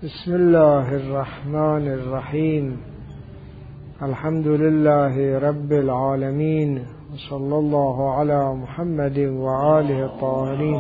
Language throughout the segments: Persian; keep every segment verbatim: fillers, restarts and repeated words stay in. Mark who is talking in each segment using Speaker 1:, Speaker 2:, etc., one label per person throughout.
Speaker 1: بسم الله الرحمن الرحيم. الحمد لله رب العالمين، وصلى الله على محمد وآله الطاهرين.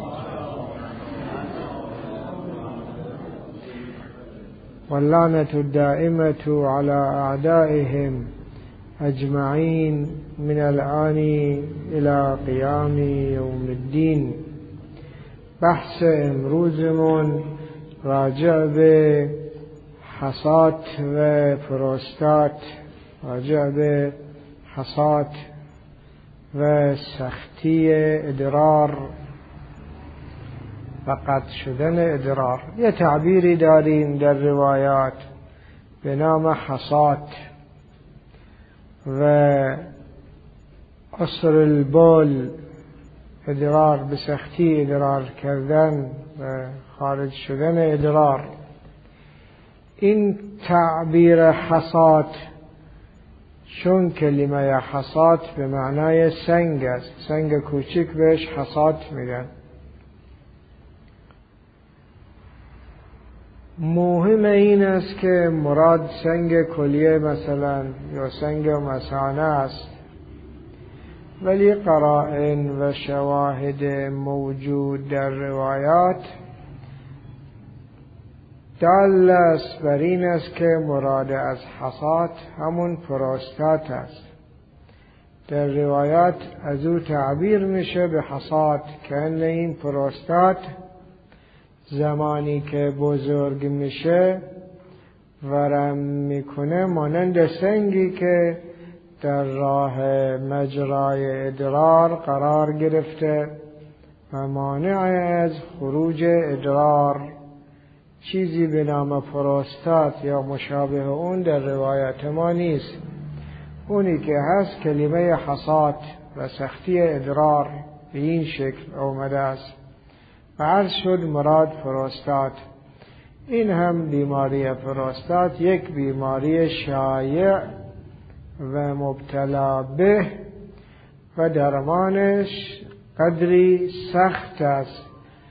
Speaker 1: واللعنة الدائمة على أعدائهم أجمعين من الآن إلى قيام يوم الدين. بحث امروزمون راجع به حسات و پروستات، راجع به حسات و سختی ادرار و قطع شدن ادرار. یه تعبیری داریم در روایات به نام حسات و عسر البول، ادرار، به سختی ادرار کردن و خارج شدن ادرار. این تعبیر حسات چون کلمه حسات به معنای سنگ است، سنگ کوچک بهش حسات میگن. مهم این است که مراد سنگ کلیه مثلا یا سنگ مثانه است، ولی قرائن و شواهد موجود در روایات دال است بر این است که مراد از حسات همون پروستات است. در روایات از او تعبیر میشه به حسات که این پروستات زمانی که بزرگ میشه ورم میکنه مانند سنگی که در راه مجرای ادرار قرار گرفته و مانع از خروج ادرار. چیزی به نام پروستات یا مشابه اون در روایت ما نیست. اونی که هست کلمه حسات و سختی ادرار به این شکل اومده است و عرض شد مراد پروستات. این هم بیماری پروستات یک بیماری شایع و مبتلا به و درمانش قدری سخت است.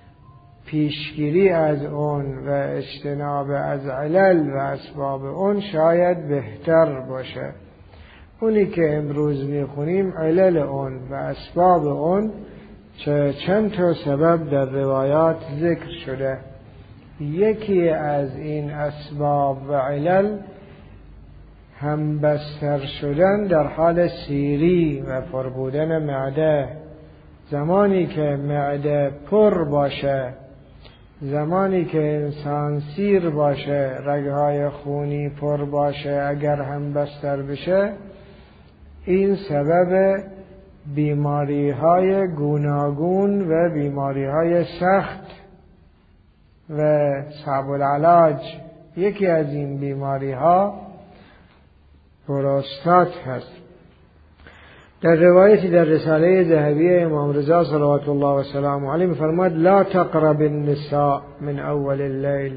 Speaker 1: پیشگیری از اون و اجتناب از علل و اسباب اون شاید بهتر باشه. اونی که امروز میخونیم علل اون و اسباب اون چه چند تا سبب در روایات ذکر شده. یکی از این اسباب و علل هم بستر شدن در حال سیری و پر بودن معده. زمانی که معده پر باشه، زمانی که انسان سیر باشه، رگهای خونی پر باشه، اگر هم بستر بشه، این سبب بیماری های گوناگون و بیماری های سخت و صعب العلاج. یکی از این بیماری ها پروستات هست. در روایتی در رساله ذهبی امام رضا صلوات الله و سلامه علیه فرمود: لا تقرب النساء من اول اللیل،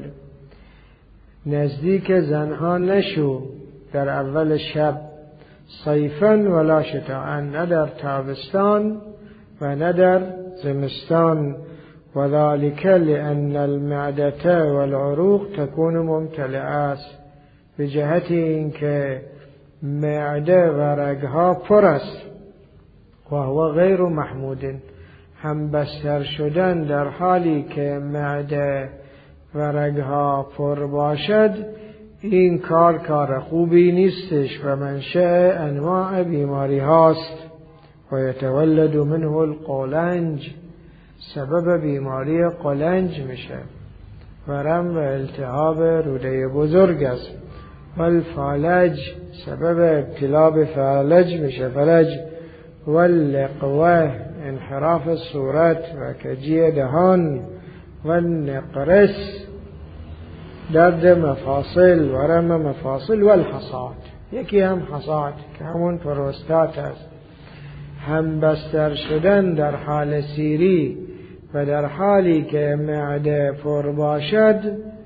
Speaker 1: نزدیک زنها نشو در اول شب، صیفا ولا شتاء، نه در تابستان و نه در زمستان، و ذلك لان المعده والعروق تكون ممتلئه، به جهت اینکه معده و رگها پر است و هو غیر محمود. هم بستر شدن در حالی که معده و رگها پر باشد این کار کار خوبی نیستش و منشأ انواع بیماری هاست. و یتولد منه القولنج، سبب بیماری قولنج میشه. ورم و التهاب روده بزرگ است. والفالج، سبب ابتلا به فالج میشه، فلج. واللقوه، انحراف صورت و کجی دهان. والنقرس، درد مفاصل، ورم مفاصل. والحسات، یکی هم حسات که همون پروستات است. هم بستر شدن در حال سیری و در حالی که معده پر باشد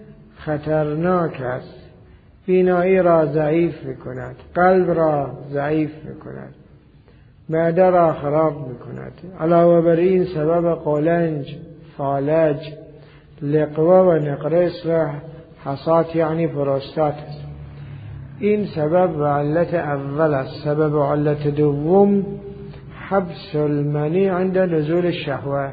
Speaker 1: خطرناک است. بینایی را ضعیف میکند، قلب را ضعیف میکند، معده را خراب میکند. علاوه بر این سبب قولنج، فالج، لقوه و نقرس و حصات یعنی پروستات است. این سبب و علت اول است. سبب و علت دوم حبس المنی عند نزول الشهوه،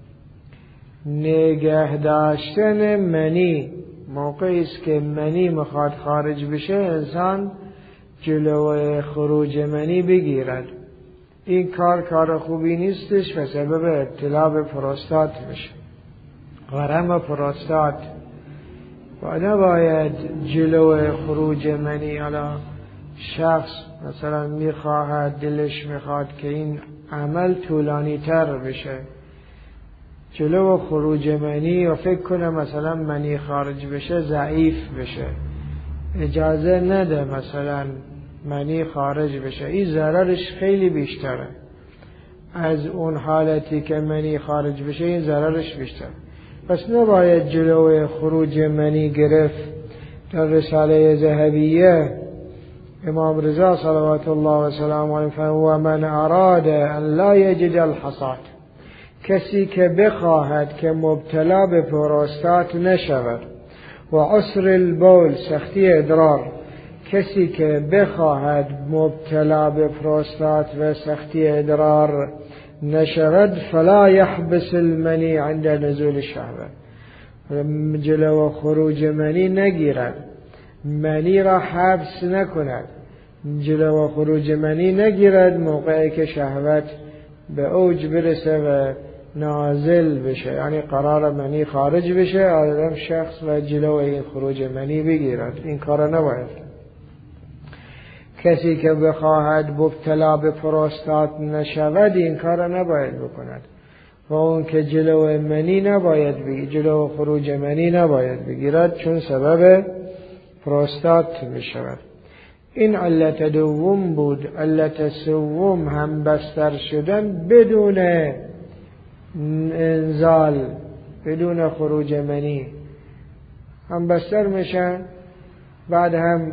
Speaker 1: نگه داشتن منی موقعی است که منی میخواد خارج بشه، انسان جلوی خروج منی بگیرد. این کار کار خوبی نیستش و سبب ابتلا به پروستات میشه، ورم پروستات. و نباید جلوی خروج منی، حالا شخص مثلا میخواهد، دلش میخواد که این عمل طولانی تر بشه، جلو خروج منی و فکر کنه مثلا منی خارج بشه ضعیف بشه، اجازه نده مثلا منی خارج بشه. این ضررش خیلی بیشتره از اون حالتی که منی خارج بشه، این ضررش بیشتر. پس نباید جلوی خروج منی گرفت. در رساله ذهبیه امام رضا صلوات الله و سلامه علیه فرمود: من اراد ان لا یجد الحصات، کسی که بخواهد که مبتلا به پروستات نشود، و عسر البول، سختی ادرار، کسی که بخواهد مبتلا به پروستات و سختی ادرار نشود، فلا یحبس المنی عند نزول الشهوه، جلو خروج منی نگیرد، منی را حبس نکند، جلو خروج منی نگیرد موقعی که شهوت به اوج برسه و نازل بشه، یعنی قرار منی خارج بشه، آدم شخص و جلو این خروج منی بگیرد. این کار نباید. کسی که بخواهد مبتلا به پروستات نشود، این کار نباید بکند. و اون که جلو منی نباید بگیرد، جلو خروج منی نباید بگیرد، چون سبب پروستات میشود. این علت دوم بود. علت سوم هم بستر شدن بدون انزال، بدون خروج منی. هم بستر میشن، بعد هم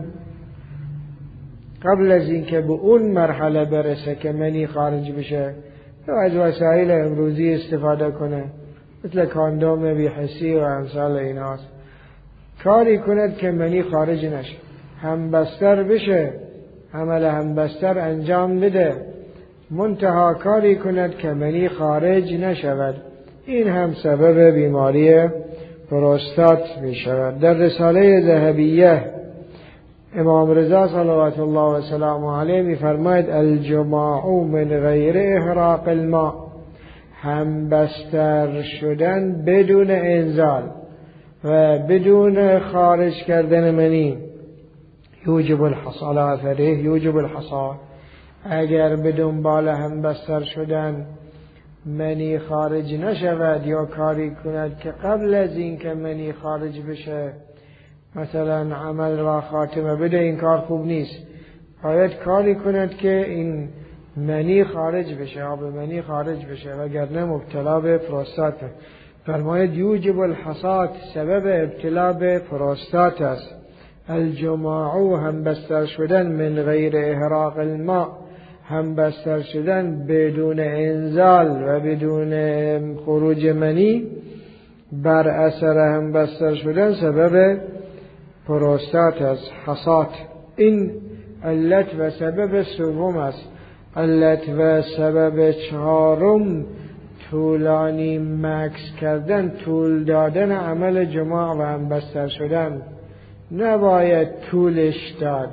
Speaker 1: قبل از این که به اون مرحله برسه که منی خارج بشه، تو از وسایل امروزی استفاده کنه، مثل کاندوم بی‌حسی و امثال ایناست، کاری کند که منی خارج نشه، هم بستر بشه، عمل هم بستر انجام بده، منتها کاری کند که منی خارج نشود. این هم سبب بیماری پروستات می شود. در رساله ذهبیه امام رضا صلوات الله و سلامه علیه می فرماید: الجماع من غیر احراق الماء، هم بستر شدن بدون انزال و بدون خارج کردن منی، یوجب الحصا، علی اثره یوجب الحصا، اگر به دنبال هم بستر شدن منی خارج نشود یا کاری کند که قبل از این که منی خارج بشه مثلا عمل را خاتمه بده، این کار خوب نیست. باید کاری کند که این منی خارج بشه، آب منی خارج بشه، وگرنه مبتلا به پروستات. فرماید یوجب الحصات، سبب ابتلا به پروستات است. الجماع، هم بستر شدن، من غیر احراق الماء، هم بستر شدن بدون انزال و بدون خروج منی، بر اثر هم بستر شدن سبب پروستات است، حصات. این علت و سبب سوم است. علت و سبب چهارم طولانی مکس کردن، طول دادن عمل جماع و هم بستر شدن. نباید طولش داد،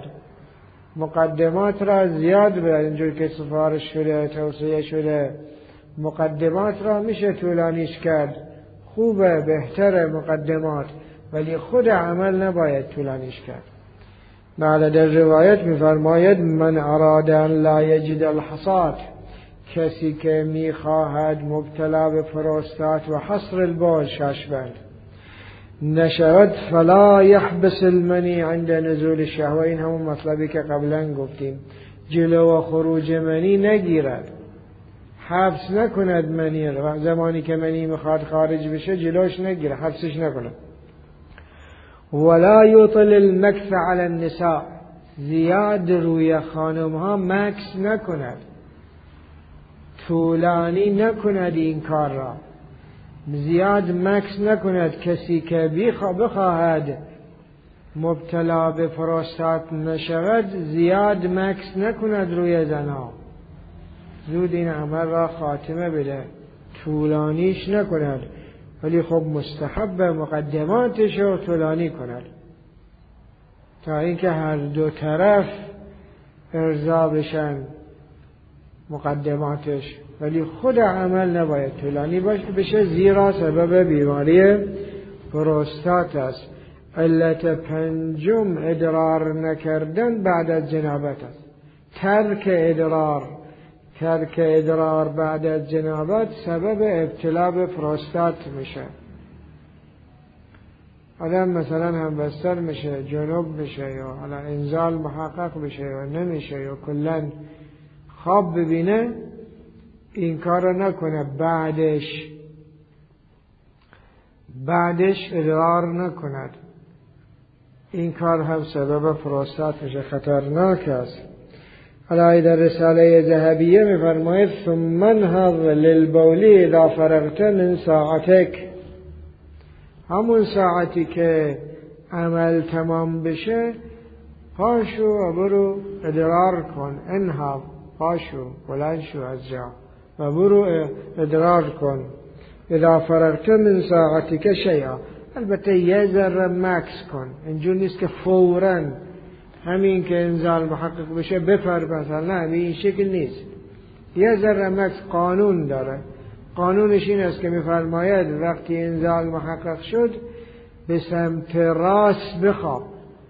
Speaker 1: مقدمات را زیاد به اینجور که سفارش شده، توصیه شده، مقدمات را میشه طولانیش کرد، خوبه، بهتره مقدمات، ولی خود عمل نباید طولانیش کرد. بله، در روایت میفرماید: من اراد ان لا یجد الحصات، کسی که میخواهد مبتلا به پروستات و حصر البول، شش بند نشود، فلا یحبس المنی عند نزول الشهوه. این همون مطلبی که قبلا گفتیم، جلو و خروج منی نگیرد، حبس نکند منی را، زمانی که منی میخواد خارج بشه جلوش نگیره، حبسش نکند. ولا یطل المکث علی النساء، زیاد روی خانم ها مکث نکند، طولانی نکند این کار را، زیاد مکث نکند. کسی که بخواهد مبتلا به پروستات نشود زیاد مکس نکند روی زنها، زود این عمل را خاتمه بده، طولانیش نکند، ولی خب مستحب مقدماتش رو طولانی کند تا اینکه هر دو طرف ارضا بشن مقدماتش، ولی خود عمل نباید طولانی بشه زیرا سبب بیماری پروستات است. علت پنجم ادرار نکردن بعد از جنابت است. ترک ادرار ترک ادرار بعد از جنابت سبب ابتلا به پروستات میشه. آدم مثلا هم بستر میشه، جنوب میشه، یا حالا انزال محقق بشه یا نمیشه، یا کلا خواب ببینه، این کار رو نکنه، بعدش بعدش ادرار نکند، این کار هم سبب پروستات میشه، خطرناک است. حالا در رساله ذهبیه میفرماید ثم انهض للبول اذا فرغت من ساعتک، همون ساعتی که عمل تمام بشه پاشو و برو ادرار کن. انهض، پاشو، بلند شو از جا و برو ادرار کن. اذا فرغت من ساعتک شیئا، البته یه ذره مکس کن، اینجور نیست که فوراً همین که انزال محقق بشه بپر مثلا، نه این شکل نیست، یه ذره مکس قانون داره. قانونش این است که میفرماید وقتی انزال محقق شد به سمت راست بخواب،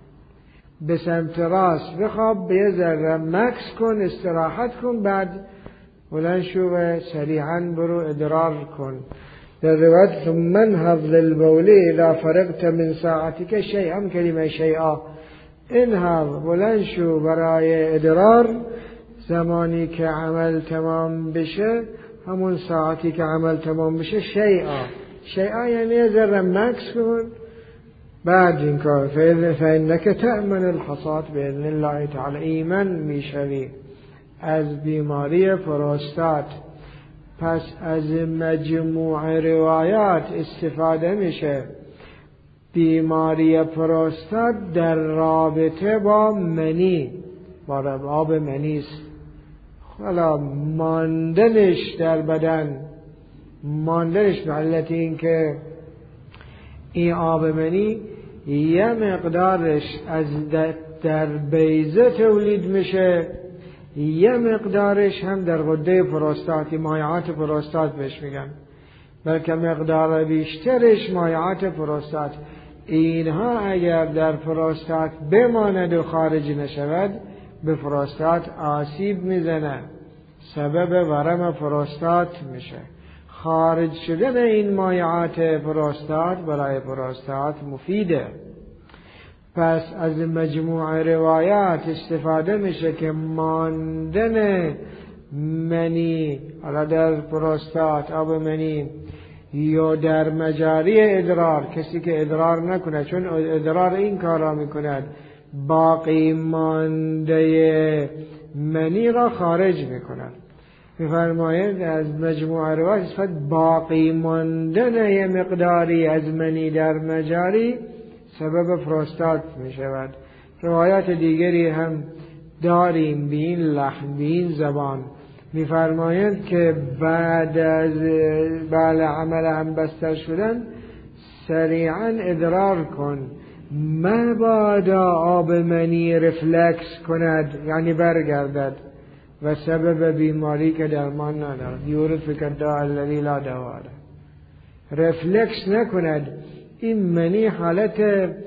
Speaker 1: به سمت راست بخواب، به یه ذره مکس کن، استراحت کن، بعد بلند شو و سریعا برو ادرار کن. در روایت ثم انهض للبول اذا فرغت من ساعتك شیئا، کلمه شیئا، انهض، بلند شو برای ادرار زمانی که عمل تمام بشه، همون ساعتی که عمل تمام بشه. شیئا، شیئا یعنی ذره مکس کن، بعد این کار فإنك تأمن الحصات بإذن الله تعالی، ایمن میشوی از بیماری پروستات. پس از مجموع روایات استفاده میشه بیماری پروستات در رابطه با منی، با آب منی است. حالا ماندنش در بدن، ماندنش به علت این که این آب منی یه مقدارش از در بیضه تولید میشه، یه مقدارش هم در غده پروستاتی، مایعات پروستات بهش میگن، بلکه مقدار بیشترش مایعات پروستات. اینها اگر در پروستات بماند و خارج نشود به پروستات آسیب میزنه، سبب ورم پروستات میشه. خارج شدن این مایعات پروستات برای پروستات مفیده. پس از مجموع روایات استفاده میشه که ماندن منی، حالا در پروستات آب منی، یا در مجاری ادرار، کسی که ادرار نکنه، چون ادرار این کار را میکند، باقی مانده منی را خارج میکند. میفرماید از مجموع روایات صفت باقی ماندن یه مقداری از منی در مجاری سبب پروستات می شود. روایات دیگری هم داریم به این لحن، به این زبان. میفرمایند که بعد از بعد عمل هم بستر شدن سریعا ادرار کن، مبادا آب منی رفلکس کند، یعنی برگردد و سبب بیماری که درمان ندارد. یورثک الداء الذی لا دواء له، رفلکس نکند. این منی حالت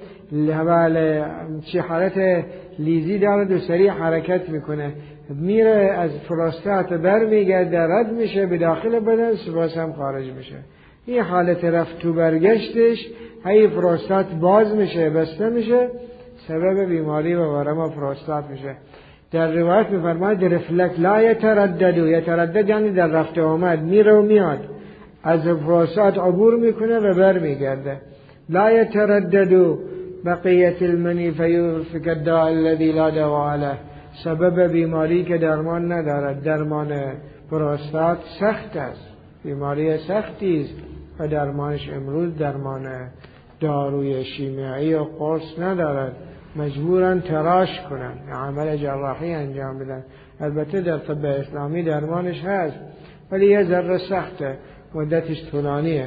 Speaker 1: لحوال چی حالت لیزی دارد و سریع حرکت میکنه، میره از پروستات بر میگرده، رد میشه به داخل بدن، سپس هم خارج میشه. این حالت رفت تو برگشتش هی پروستات باز میشه، بسته میشه، سبب بیماری و ورم پروستات میشه. در روایت میفرماید رفلک لا یتردد، یتردد یعنی در رفت آمد، میره و میاد، از پروستات عبور میکنه و بر میگرده. لا یتردد بقیت المنی فیورثک الداء الذی لا دواء له، سبب بیماری که درمان ندارد. درمان پروستات سخت است، بیماری سختی است و درمانش امروز درمان داروی شیمیایی و قرص ندارد، مجبورن تراش کنن، عمل جراحی انجام بدن. البته در طب اسلامی درمانش هست ولی یه ذره سخته، مدتش طولانیه.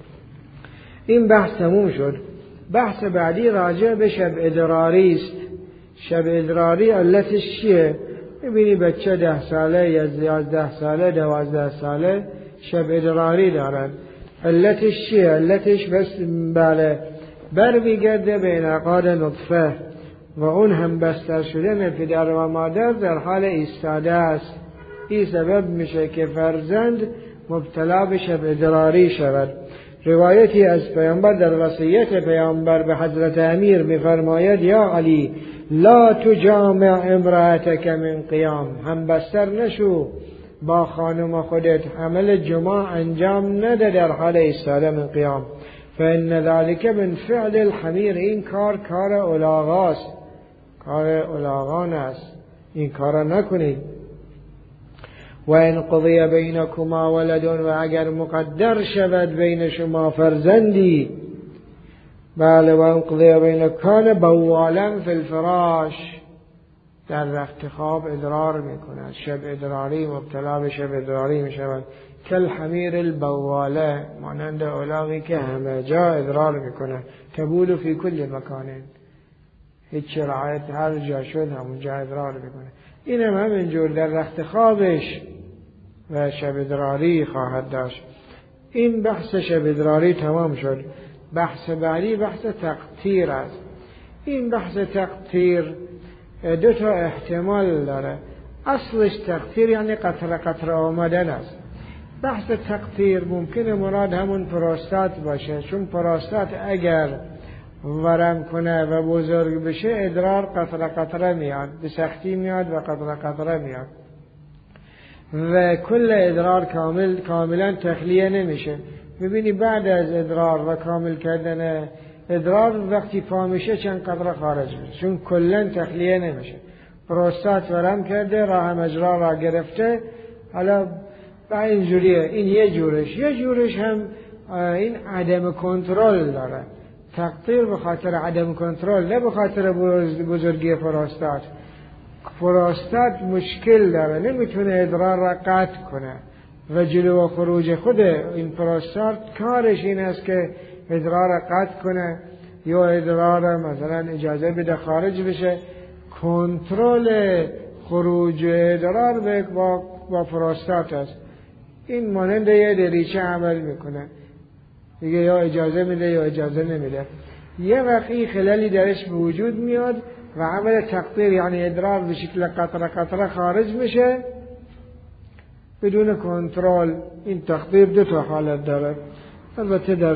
Speaker 1: این بحث تموم شد. بحث بعدی راجع به شب ادراری است. شب ادراری علتش چیه؟ میبینی بچه ده ساله یا یازده ساله دوازده ساله شب ادراری دارن. علتش چیه؟ علتش بس بله بر میگرده به انعقاد نطفه و اون هم بستر شدن پدر و مادر در حال ایستاده است. این سبب میشه که فرزند مبتلا به شب ادراری شود. روایتی از پیامبر در وصیت پیامبر به حضرت امیر میفرماید یا علی لا تجامع امرأتک من قیام، هم بستر نشو با خانم خودت، عمل جماع انجام نده در حال ایستاده من قیام، فإن ذلك من فعل الحمیر، این کار کار الاغاست، کار الاغان است، این کار نکنید. و ان قضی بینکما ولد، و اگر مقدر شود بین شما فرزندی، بله، و ان قضی بین کان بوالا فی الفراش، در رخت خواب ادرار میکند، شب ادراری، مبتلا به شب ادراری میشود. کل حمیر البواله، مانند الاغی که همه جا ادرار میکنه، تبول فی کل مکان، هیچ رعایت، هر جا شد همونجا ادرار میکنه. این هم همینجور در رخت خوابش و شب ادراری خواهد داشت. این بحث شب ادراری تمام شد. بحث بعدی بحث تقطیر است. این بحث تقطیر دو تا احتمال داره. اصلش تقطیر یعنی قطره قطره آمدن است. بحث تقطیر ممکنه مراد همون پروستات باشه، چون پروستات اگر ورم کنه و بزرگ بشه ادرار قطره قطره میاد، به سختی میاد و قطره قطره میاد و کل ادرار کامل کاملا تخلیه نمیشه. میبینی بعد از ادرار و کامل کردن ادرار وقتی پا میشه چند قطره خارج میشه، چون کلا تخلیه نمیشه. پروستات ورم کرده، راه مجرا را گرفته، حالا با اینجوریه. این یه جورش. یه جورش هم این عدم کنترل داره. تقطیر به خاطر عدم کنترل، نه به خاطر بزرگی پروستات. پروستات مشکل داره، نمیتونه ادرار را قطع کنه و جلو و خروج خود این پروستات کارش این است که ادرار را قطع کنه یا ادرار مثلا اجازه بده خارج بشه. کنترل خروج ادرار با با پروستات است. این مانند یه دریچه عمل میکنه، دیگه یا اجازه میده یا اجازه نمیده. یه وقتی خلالی درش به وجود میاد و عمل تقطیر یعنی ادرار به شکل قطره قطره خارج میشه بدون کنترل. این تقطیر دو تا حالت داره. البته در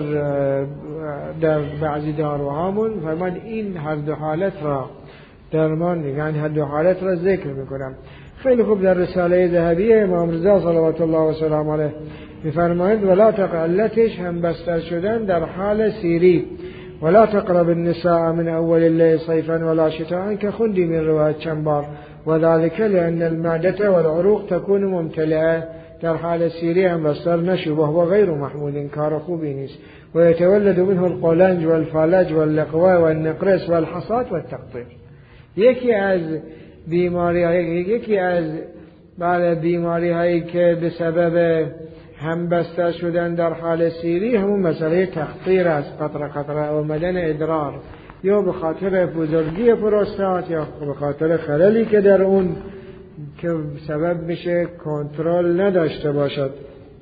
Speaker 1: در بعضی داروهامون فرمان این هر دو حالت را درمان، یعنی هر دو حالت را ذکر میکنم. خیلی خوب در رساله ذهبیه امام رضا صلوات الله و سلام علیه میفرماید ولا تقلتش هم بستر شدن در حال سیری، ولا تقرب النساء من اول الليل صيفا ولا شتاء، که خوندی من روایت چند بار. و ذلك لان المعده والعروق تكون ممتلئه، در حال سیری هم بستر نشو، و هو غیر محمود، این کار خوبی نیست. و يتولد منه القولنج والفالج واللقوه والنقرس والحصات والتقطير. یکی از بیماری های یکی از بعض بیماری هایی که به سبب هم بستر شدن در حال سیری همون مسئله تقطیر است، قطره قطره آمدن ادرار، یا به خاطر بزرگی پروستات یا به خاطر خللی که در اون که سبب میشه کنترل نداشته باشد.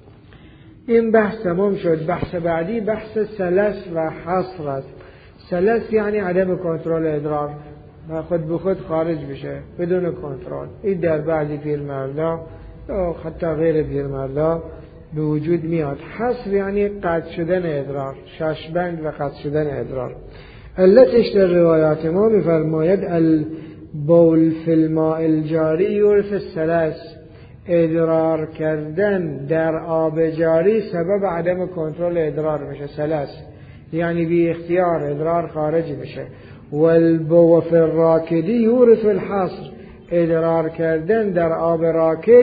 Speaker 1: این بحث تمام شد. بحث بعدی بحث سلس و حصر است. سلس یعنی عدم کنترل ادرار و خود به خود خارج بشه بدون کنترل. این در بعضی پیرمردا یا حتی غیر پیرمردا به وجود میاد. حصر یعنی قطع شدن ادرار، ششبند و قطع شدن ادرار. علتش در روایات ما میفرماید البول فی الماء الجاری یورث السلس، ادرار کردن در آب جاری سبب عدم کنترل ادرار میشه. سلس یعنی بی اختیار ادرار خارج میشه. والبو فی الراکدی یورث الحصر، ادرار کردن در آب راکد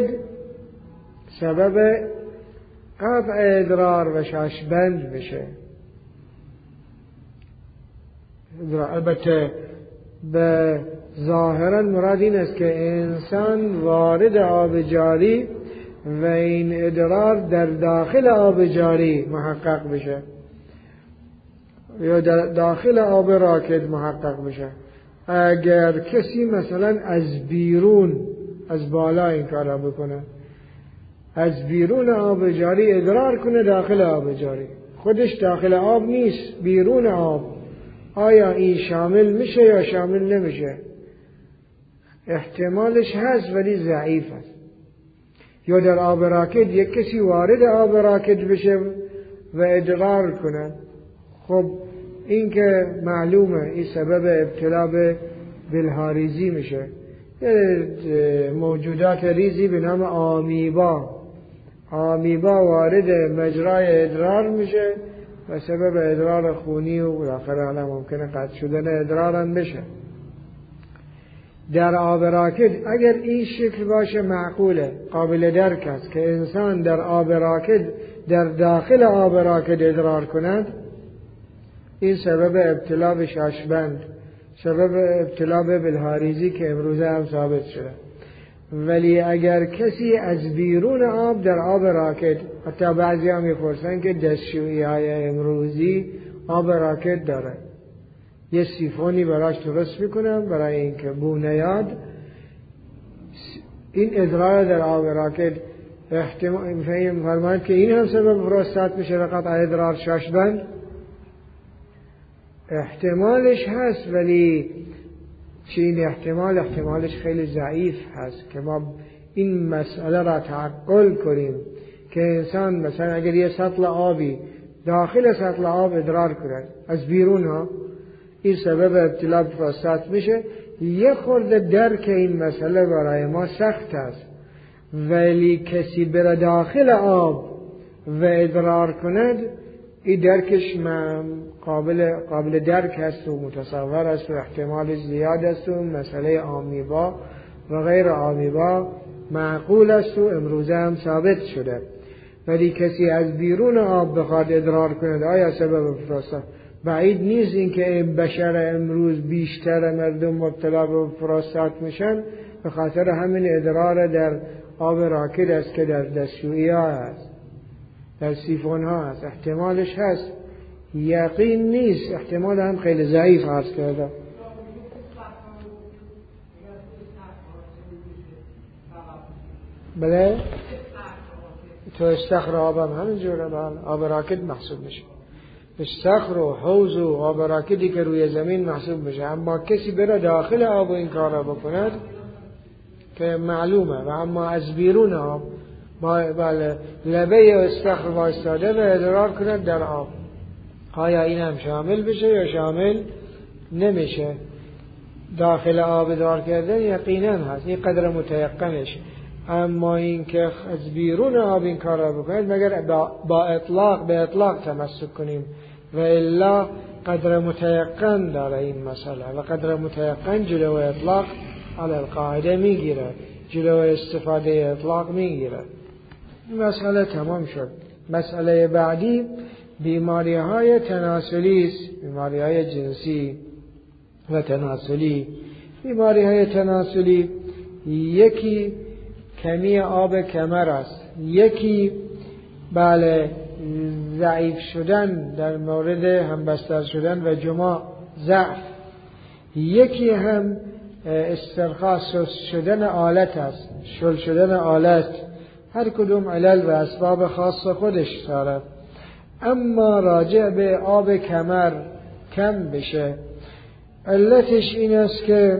Speaker 1: سبب قطع ادرار و ششبند میشه. البته به ظاهرا مراد این است که انسان وارد آب جاری و این ادرار در داخل آب جاری محقق بشه یا در داخل آب راکد محقق بشه. اگر کسی مثلا از بیرون از بالا این کارا بکنه، از بیرون آب جاری ادرار کنه داخل آب جاری، خودش داخل آب نیست، بیرون آب، آیا این شامل میشه یا شامل نمیشه؟ احتمالش هست ولی ضعیف است. یا در آب راکد یک کسی وارد آب راکد بشه و ادرار کنه، خب این که معلومه این سبب ابتلا به بلهاریزی میشه. موجودات ریزی به نام آمیبا آمیبا وارد مجرای ادرار میشه و سبب ادرار خونی و بالاخره حالا ممکنه قطع شدن ادرار هم بشه. در آب راکد اگر این شکل باشه معقوله، قابل درک است که انسان در آب راکد در داخل آب راکد ادرار کند، این سبب ابتلا به شاشبند، سبب ابتلا به بلهاریزی که امروزه هم ثابت شده. ولی اگر کسی از بیرون آب در آب راکد، حتی بعضی ها میپرسن که دستشویی های امروزی آب راکد داره، یه سیفونی براش درست میکنم برای اینکه بو نیاد، این ادرار در آب راکد احتمال فرماید که این هم سبب پروستات میشه و قطع ادرار شاشبند. احتمالش هست ولی چین احتمال احتمالش خیلی ضعیف هست که ما این مسئله را تعقل کنیم که انسان مثلا اگر یه سطل آبی داخل سطل آب ادرار کنه از بیرون ها، این سبب ابتلا به پروستات میشه. یه خورده درک این مسئله برای ما سخت است، ولی کسی بره داخل آب و ادرار کند این درکش قابل قابل درک است و متصور است و احتمالش زیاد است و مسئله آمیبا و غیر آمیبا معقول است و امروزه هم ثابت شده. ولی کسی از بیرون آب بخواد ادرار کند آیا سبب پروستات، بعید نیست این که این بشر امروز بیشتر مردم مبتلا به پروستات میشن به خاطر همین ادرار در آب راکد است که در دستشویی ها هست، در سیفون ها هست. احتمالش هست، یقین نیست، احتمال هم خیلی ضعیف هست کرده. بله تو استخر آب هم همینجوره، آب راکد محسوب میشه، استخر و حوض و آب راکدی که روی زمین محسوب میشه. اما کسی بره داخل آب و این کار را بکند که معلومه، و اما از بیرون آب بله لبه استخر وایستاده و ادرار کند در آب، آیا این هم شامل بشه یا شامل نمیشه؟ داخل آب ادرار کردن یقینا هست، این قدر متیقنش. اما این که از بیرون آب این کار را بکنید مگر با اطلاق به اطلاق تمسک کنیم، و الا قدر متیقن داره این مسئله، و قدر متیقن جلو اطلاق علی القاعده میگیره، جلو استفاده اطلاق میگیره. مسئله تمام شد. مسئله بعدی بیماری های تناسلی است، بیماری های جنسی و تناسلی. بیماری های تناسلی یکی کمی آب کمر است، یکی بله ضعیف شدن در مورد همبستر شدن و جماع ضعف، یکی هم استرخاء سست شدن آلت است، شل شدن آلت. هر کدوم علل و اسباب خاص خودش دارد. اما راجع به آب کمر کم بشه، علتش این است که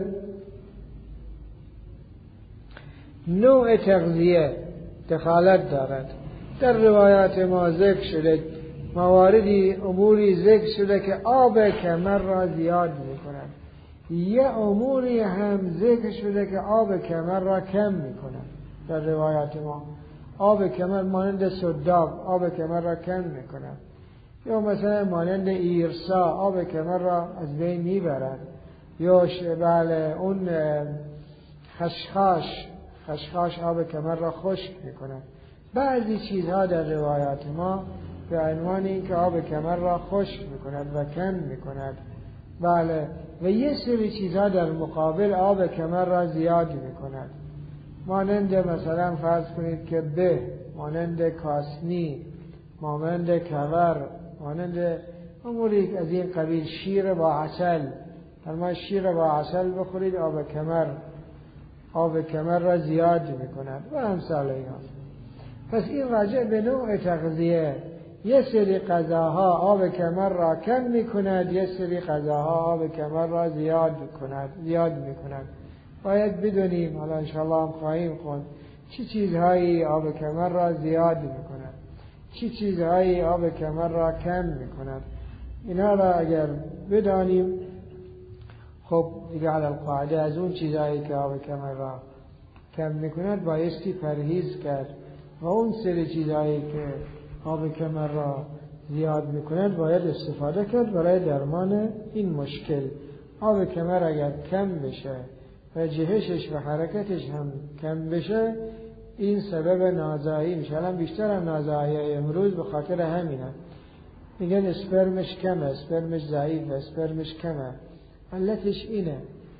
Speaker 1: نوع تغذیه دخالت دارد. در روایات ما ذکر شده، مواردی اموری ذکر شده که آب کمر را زیاد می‌کند، یه اموری هم ذکر شده که آب کمر را کم می‌کند. در روایات ما آب کمر مانند صداق آب کمر را کم می‌کند، یا مثلا مانند ایرسا آب کمر را از بین می‌برد، یا بله اون خشخاش خشخاش آب کمر را خشک می‌کند. بعضی چیزها در روایات ما به عنوان این که آب کمر را خشک می‌کند و کم می‌کند بله، و یه سری چیزها در مقابل آب کمر را زیاد میکند، مانند مثلا فرض کنید که به، مانند کاسنی، مانند کور، مانند اموری از این قبیل. شیر با عسل، فرما شیر با عسل بخورید، آب کمر آب کمر را زیاد میکند و امثال اینا. پس این راجع به نوع تغذیه. یه سری غذاها آب کمر را کم میکند، یه سری غذاها آب کمر را زیاد میکند زیاد میکند باید بدونیم، حالا انشاءالله هم خواهیم خوند، چی چیزهایی آب کمر را زیاد میکند، چی چیزهایی آب کمر را کم میکند. اینا را اگر بدانیم، خب دیگه علی القاعده از اون چیزهایی که آب کمر را کم میکند بایستی پرهیز کرد، و اون سری چیزهایی که آب کمر را زیاد میکند باید استفاده کرد برای درمان این مشکل. آب کمر اگر کم بشه و جهشش و حرکتش هم کم بشه، این سبب نازایی میشه. الان بیشتر هم نازایی امروز به خاطر همینه، میگن اسپرمش کمه، اسپرمش ضعیفه، اسپرمش کمه. علتش اینه.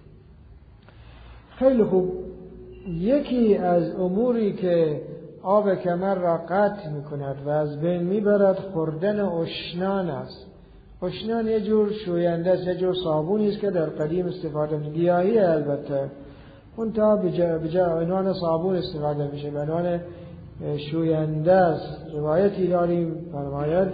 Speaker 1: خیلی خوب. یکی از اموری که آب کمر را قطع میکند و از بین میبرد خوردن اشنان است. اشنان یه جور شوینده است، یه جور صابونی است که در قدیم استفاده می گیاهی البته، اون تا به جای عنوان صابون استفاده میشه، به عنوان شوینده است. روایتی داریم فرماید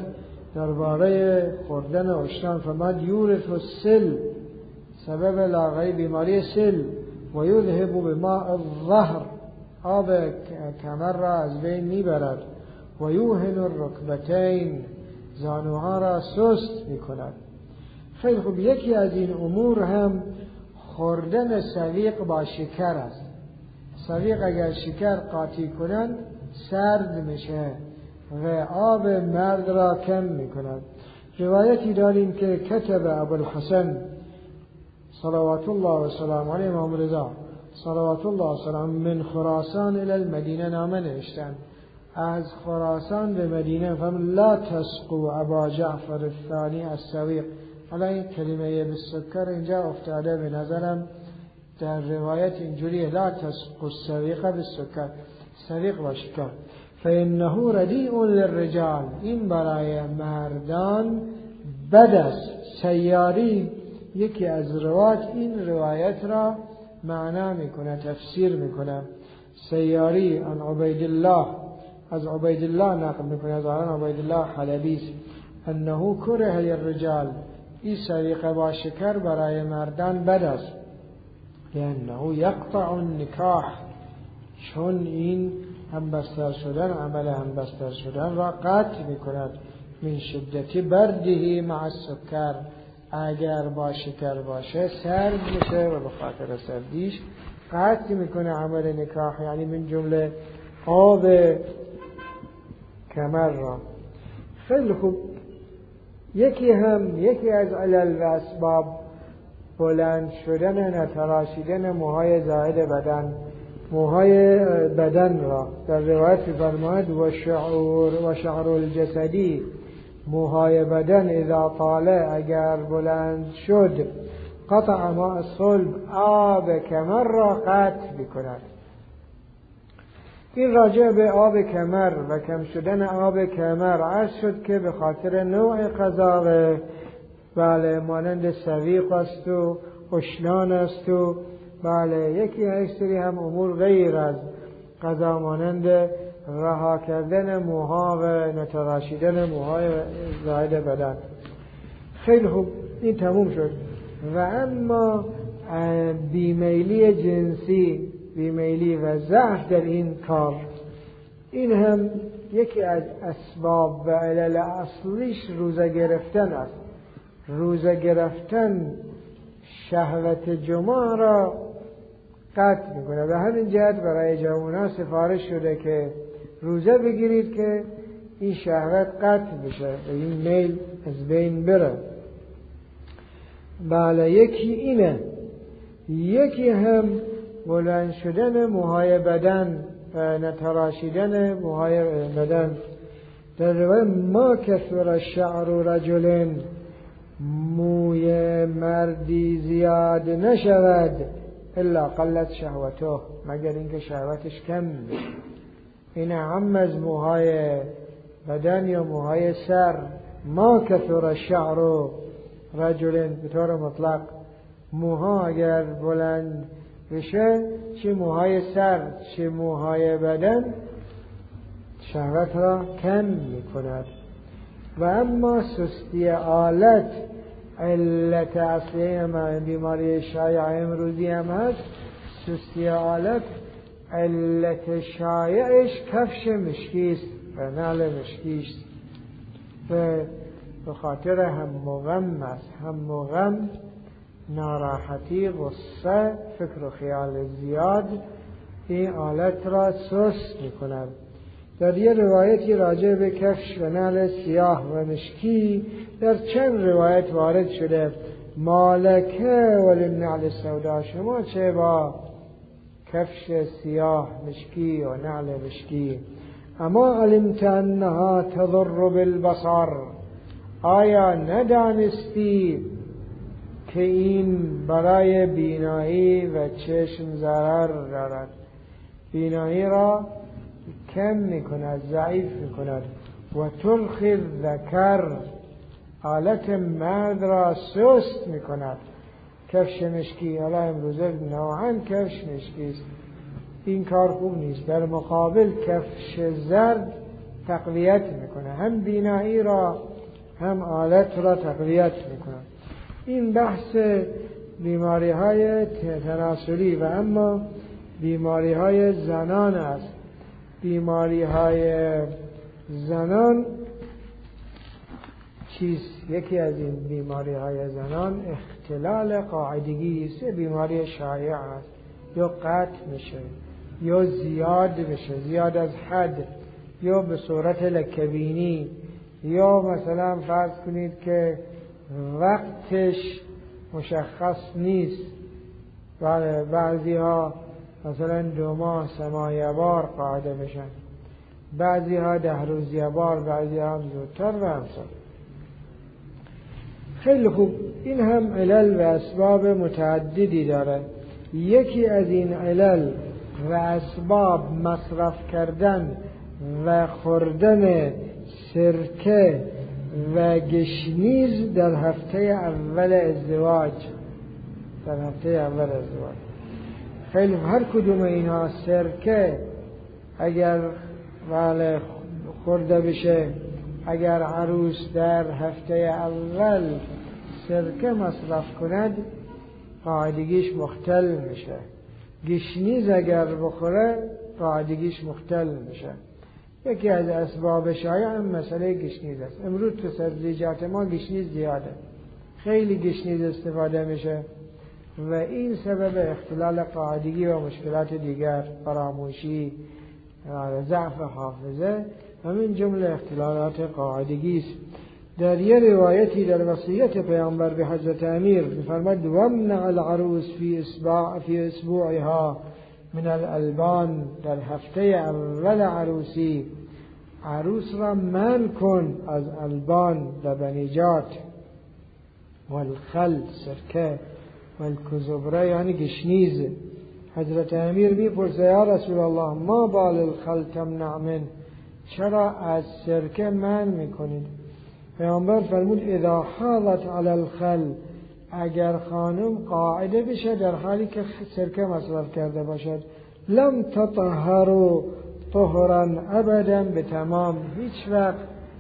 Speaker 1: درباره خوردن اشنان، فرماید یورث السل، سبب لاغری بیماری سل، و یذهب بماء الظهر، آب کمر را از بین میبرد، و یوهن الرکبتین، زانوها را سست میکند. خیلی خوب. یکی از این امور هم خوردن سویق با شکر است. سویق اگر شکر قاطی کنند سرد میشه و آب مرد را کم میکند. روایتی داریم که کتب ابوالحسن صلوات الله و سلام علیه امام رضا صلوات الله و سلام من خراسان الى المدینه نامه نوشتند، از خراسان به مدینه، فهم لا تسقو ابا جعفر الثانی السویق. حالا این کلمه بالسکر اینجا افتاده، به نظرم در روایت اینجوریه لا تسقو السویق بالسکر، سویق با شکر، فانه ردیء للرجال، این برای مردان بد است. سیاری یکی از روایت این روایت را معنا میکنه، تفسیر میکنه. سیاری عن عبیدالله، از عبیدالله نقل میکنه، از آن عبیدالله حلبی، انه کره للرجال، این سویق با شکر برای مردان بد است، لانه یقطع النکاح، چون این همبستر شدن، عمل همبستر شدن را قطع میکند. من شدت برده مع السکر، اگر با شکر باشه سرد میشه و به خاطر سردیش قطع میکنه عمل نکاح، یعنی من جمله آب کمر را. خیلی خوب. یکی هم یکی از علل و اسباب بلند شدن، نتراشیدن موهای زائد بدن، موهای بدن را در روایت فرماید و شعور و شعر الجسدی، موهای بدن اذا طاله، اگر بلند شد، قطع ماء الصلب، آب کمر را قطع بکند. این راجع به آب کمر و کم شدن آب کمر عرض شد که به خاطر نوع غذا، بله، مانند سویق است و اشنان است و بله یکی از سری هم امور غیر از غذا، مانند رها کردن موها و نتراشیدن موهای زائد بدن. خیلی خوب. این تموم شد. و اما بیمیلی جنسی، بیمیلی و ضعف در این کار، این هم یکی از اسباب و علل اصلیش روزه گرفتن است. روزه گرفتن شهوت جماع را قطع میکنه. به همین جهت برای جوانان سفارش شده که روزه بگیرید که این شهوت قطع بشه و این میل از بین بره. بله، یکی اینه. یکی هم بلند شدن موهای بدن و نتراشیدن موهای بدن. در روایت ما کثر الشعر رجل، موی مردی زیاد نشود الا قلت شهوته، مگر اینکه شهوتش کم بشه. این هم از موهای بدن یا موهای سر. ما کثر شعر رجل به طور مطلق، موها اگر بلند بشه، چه موهای سر چه موهای بدن، شهوت را کم می کند. و اما سستی آلت علت اصلی هم بیماری شایع امروزی هم هست. سستی آلت علت شایعش کفش مشکیست و نعل مشکیست. به خاطر هم و غم است. هم و غم، ناراحتی، غصه، فکر و خیال زیاد این آلت را سست می کند. در یه روایتی راجع به کفش و نعل سیاه و مشکی در چند روایت وارد شده. مالکه وللنعل السوداء، شما چه با کفش سیاه مشکی و نعل مشکی؟ اما علمت انها تضر بالبصر، آیا ندانستی که این برای بینایی و چشم ضرر دارد؟ بینایی را کم می کند، ضعیف می کند. و ترخی ذکر، حالت مرد را سست می کند. کفش مشکی، حالا امروزه نوعا کفش مشکی است، این کار خوب نیست. در مقابل کفش زرد تقویت می کند، هم بینایی را هم آلت را تقویت می کند. این بحث بیماری های تناسلی و اما بیماری های زنان است. بیماری های زنان چیست؟ یکی از این بیماری های زنان اختلال قاعدگی است. بیماری شایع است، یا قطع میشه یا زیاد میشه، زیاد از حد، یا به صورت لکه‌بینی، یا مثلا فرض کنید که وقتش مشخص نیست. بله، بعضی ها مثلا دو ماه سه ماه یه بار قاعده میشن، بعضی ها ده روز یه بار، بعضی ها هم زودتر و همسان. خیلی خوب، این هم علل و اسباب متعددی داره. یکی از این علل و اسباب مصرف کردن و خوردن سرکه و گشنیز در هفته اول ازدواج. در هفته اول ازدواج خیلی هر کدوم اینها، سرکه اگر ولی خورده بشه، اگر عروس در هفته اول سرکه مصرف کند قاعدگیش مختل میشه. گشنیز اگر بخوره قاعدگیش مختل میشه. یکی از اسباب شایع هم مسئله گشنیز است. امروز تو سبزیجات ما گشنیز زیاده، خیلی گشنیز استفاده میشه و این سبب اختلال قاعدگی و مشکلات دیگر، فراموشی، ضعف حافظه، همین جمله اختلالات قاعدگی است. در یه روایتی در وصیت پیامبر به حضرت امیر می‌فرماید ومنع العروس فی اسبوع فی اسبوعها من الالبان، در هفته اول عروسی عروس را منع کن از البان، لبنیجات، والخل سرکه، والکزبره یعنی گشنیز. حضرت امیر میپرسه یا رسول الله ما بال الخل تمنع من، چرا از سرکه منع میکنید؟ پیامبر فرمود اذا حاضت علی الخل، اگر خانم قاعده بشه در حالی که سرکه مصرف کرده باشد، لم تطهروا طهرا ابدا، به تمام، هیچ وقت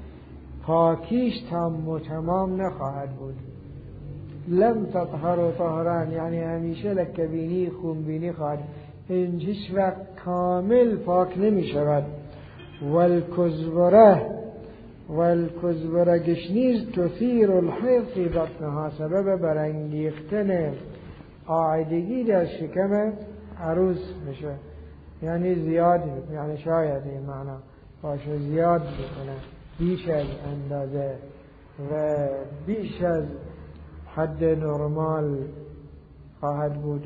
Speaker 1: پاکیش تام و تمام نخواهد بود. لم تطهروا طهرا یعنی همیشه لکه‌بینی، خونبینی خواهد، این هیچ وقت کامل پاک نمی شود. والکزبره، والکزبره گشنیز تثیر الحیض فی بطنها، سبب برانگیختن قاعدگی در شکم عروس میشه. یعنی زیاد، یعنی شاید این معنا باشه زیاد بکنه، بیش از اندازه و بیش از حد نرمال خواهد بود.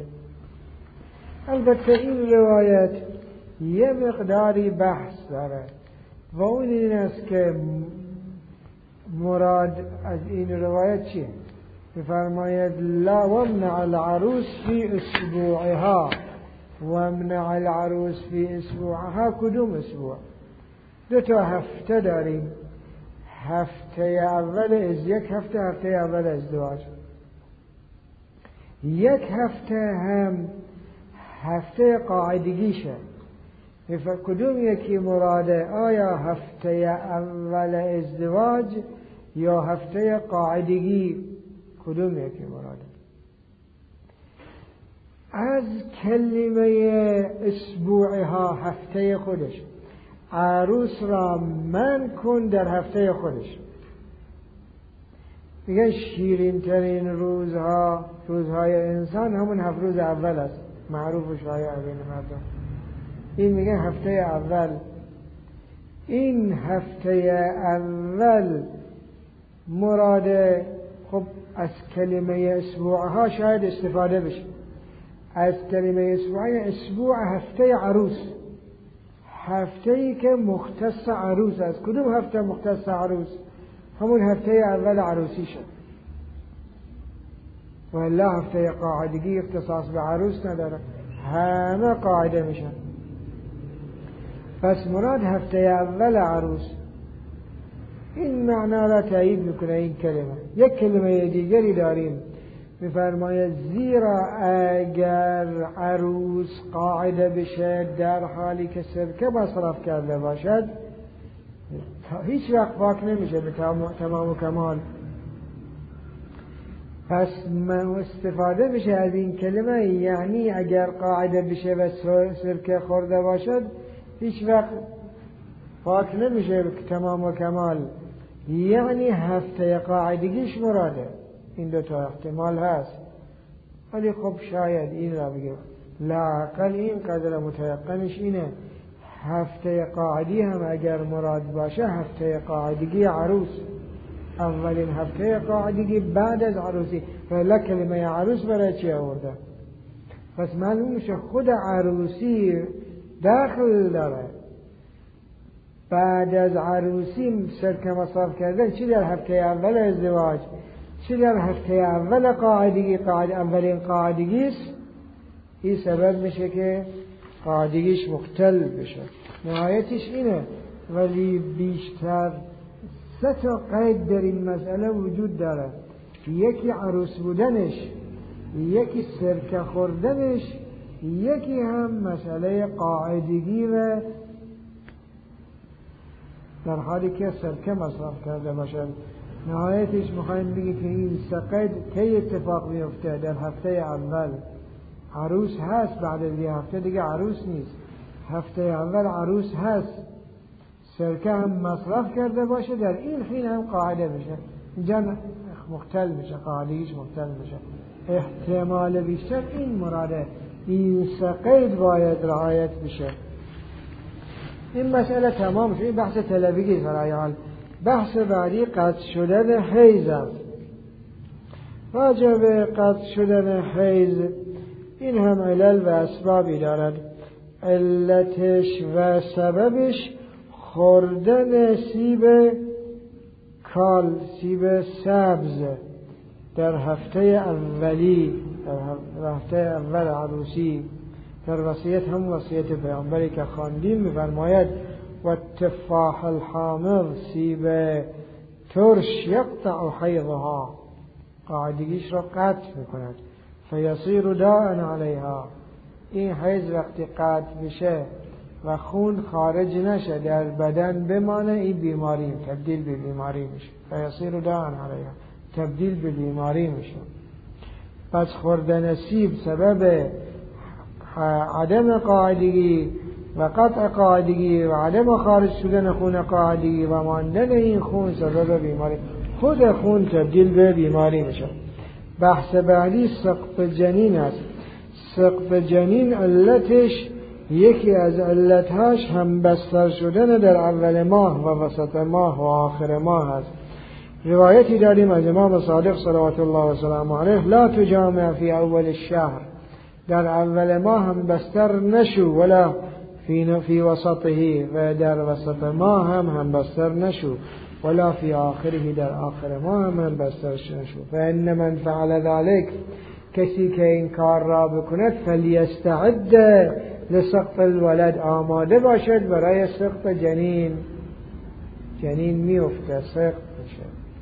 Speaker 1: البته این روایت یه مقداری بحث داره و اون این است که مراد از این روایت چیه؟ میفرماید لا ومنع العروس فی اسبوعها. ومنع العروس فی اسبوعها کدوم اسبوع؟ دو تا هفته داریم. هفته اول از یک هفته هفته اول ازدواج، یک هفته هم هفته قاعدگیشه. کدوم یکی مراده؟ آیا هفته اول ازدواج یا هفته قاعدگی؟ کدوم یکی مراده؟ از کلمه اسبوعها هفته خودش، عروس را من کن در هفته خودش. میگن شیرین ترین روزها روزهای انسان همون هفت روز اول است، معروف و شایع بین مردم. این میگن هفته اول. این هفته اول مراده. خب از کلمه اسبوعها شاید استفاده بشه. از کلمه اسبوع، اسبوع هفته عروس، هفته ای که مختص عروس است. کدوم هفته مختص عروس؟ همون هفته اول عروسی شد. و الا هفته قاعدگی اختصاص به عروس نداره، همه قاعده میشن. پس مراد هفته اول عروس. این معنا را تایید میکنه این کلمه. یک کلمه دیگری داریم، میفرماید زیرا اگر عروس قاعده بشه در حالی که سرکه مصرف کرده باشد هیچ وقت پاک نمیشه به تمام و کمال. پس استفاده میشه از این کلمه، یعنی اگر قاعده بشه و سرکه خورده باشد هیچ وقت پاک نمیشه به تمام و کمال، یعنی هفته قاعدگیش مراده. این دو تا احتمال هست، ولی خب شاید این را بگیم لااقل این قدر متیقنش اینه هفته قاعدی هم اگر مراد باشه هفته قاعدگی عروس، اولین هفته قاعدگی بعد از عروسی. ولی کلمه عروس برای چی آورده؟ پس معلوم میشه خود عروسی داخل داره. بعد از عروسی سرکه مصرف کردن چی در هفته اول ازدواج، چی در هفته اول قاعدگی، قاعد اولین قاعدگی است. این سبب میشه که قاعدگیش مختل بشه. نهایتش اینه. ولی بیشتر سه تا قید در این مسئله وجود داره. یکی عروس بودنش، یکی سرکه خوردنش، یکی هم مسئله قاعدگی و در حالی که سرکه مصرف کرده باشد. نهایتش میخوایم بگی که این سه قید کی اتفاق میفته؟ در هفته اول عروس هست، بعد از یه هفته دیگه عروس نیست. هفته اول عروس هست، سرکه هم مصرف کرده باشه، در این حین هم قاعده میشه. اینجا مختل میشه، قاعدگیش مختل میشه. احتمال بیشتر این مراده. این سه قید باید رعایت بشه. این مسئله تمام شد. این بحث طلبگی برای حال. بحث بعدی قطع شدن حیض است. راجع به قطع شدن حیض این هم علل و اسبابی دارد. علتش و سببش خوردن سیب کال، سیب سبز در هفته اولی، در هفته اول عروسی. در وصیت هم وصیت پیامبری که خواندیم می‌فرماید و تفاح الحامض، سیب ترش یقطع حیضها، قاعدگیش را قطع میکند. فیصیر داء علیها، این حیض وقتی قطع بشه و خون خارج نشه در بدن بمانه، این بیماری تبدیل به بیماری میشه. فیصیر داء علیها، تبدیل به بیماری میشه. پس خوردن سیب سبب عدم قاعدگی و قطع قاعدگی و عدم خارج شدن خون قاعدگی و ماندن این خون سبب بیماری، خود خون تبدیل به بیماری میشه. بحث بعدی سقط جنین است. سقط جنین علتش، یکی از علتهاش هم بستر شدن در اول ماه و وسط ماه و آخر ماه است. روایتی داریم از امام صادق صلوات الله و سلامه علیه لا تجامع فی اول الشهر، در اول ماه هم بستر نشو، ولا فی فی وسطه، و در وسط ماه هم هم بستر نشو. ولا فی آخره در آخر ما هم من بسترش نشد. فإن من فعل ذلك کسی که این کار را بکند فلیستعد لسقط الولد آماده باشد برای سقط جنین. جنین میفته سقط میشه.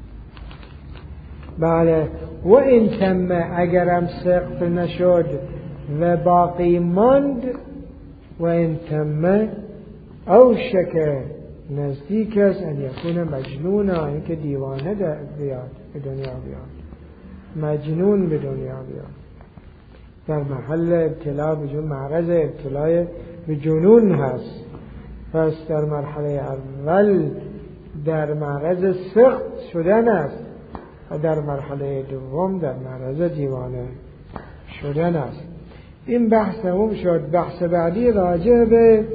Speaker 1: بله و این تم اگرم سقط نشد و باقی ماند و این تم اوشک نزدیک است ان یکون مجنونا اینکه دیوانه بیاد به دنیا بیاد مجنون به دنیا بیاد در محل ابتلا به جنون معرض ابتلای به جنون هست. پس در مرحله اول در معرض سقط شدن است و در مرحله دوم در معرض دیوانه شدن است. این بحث تموم شد. بحث بعدی راجع به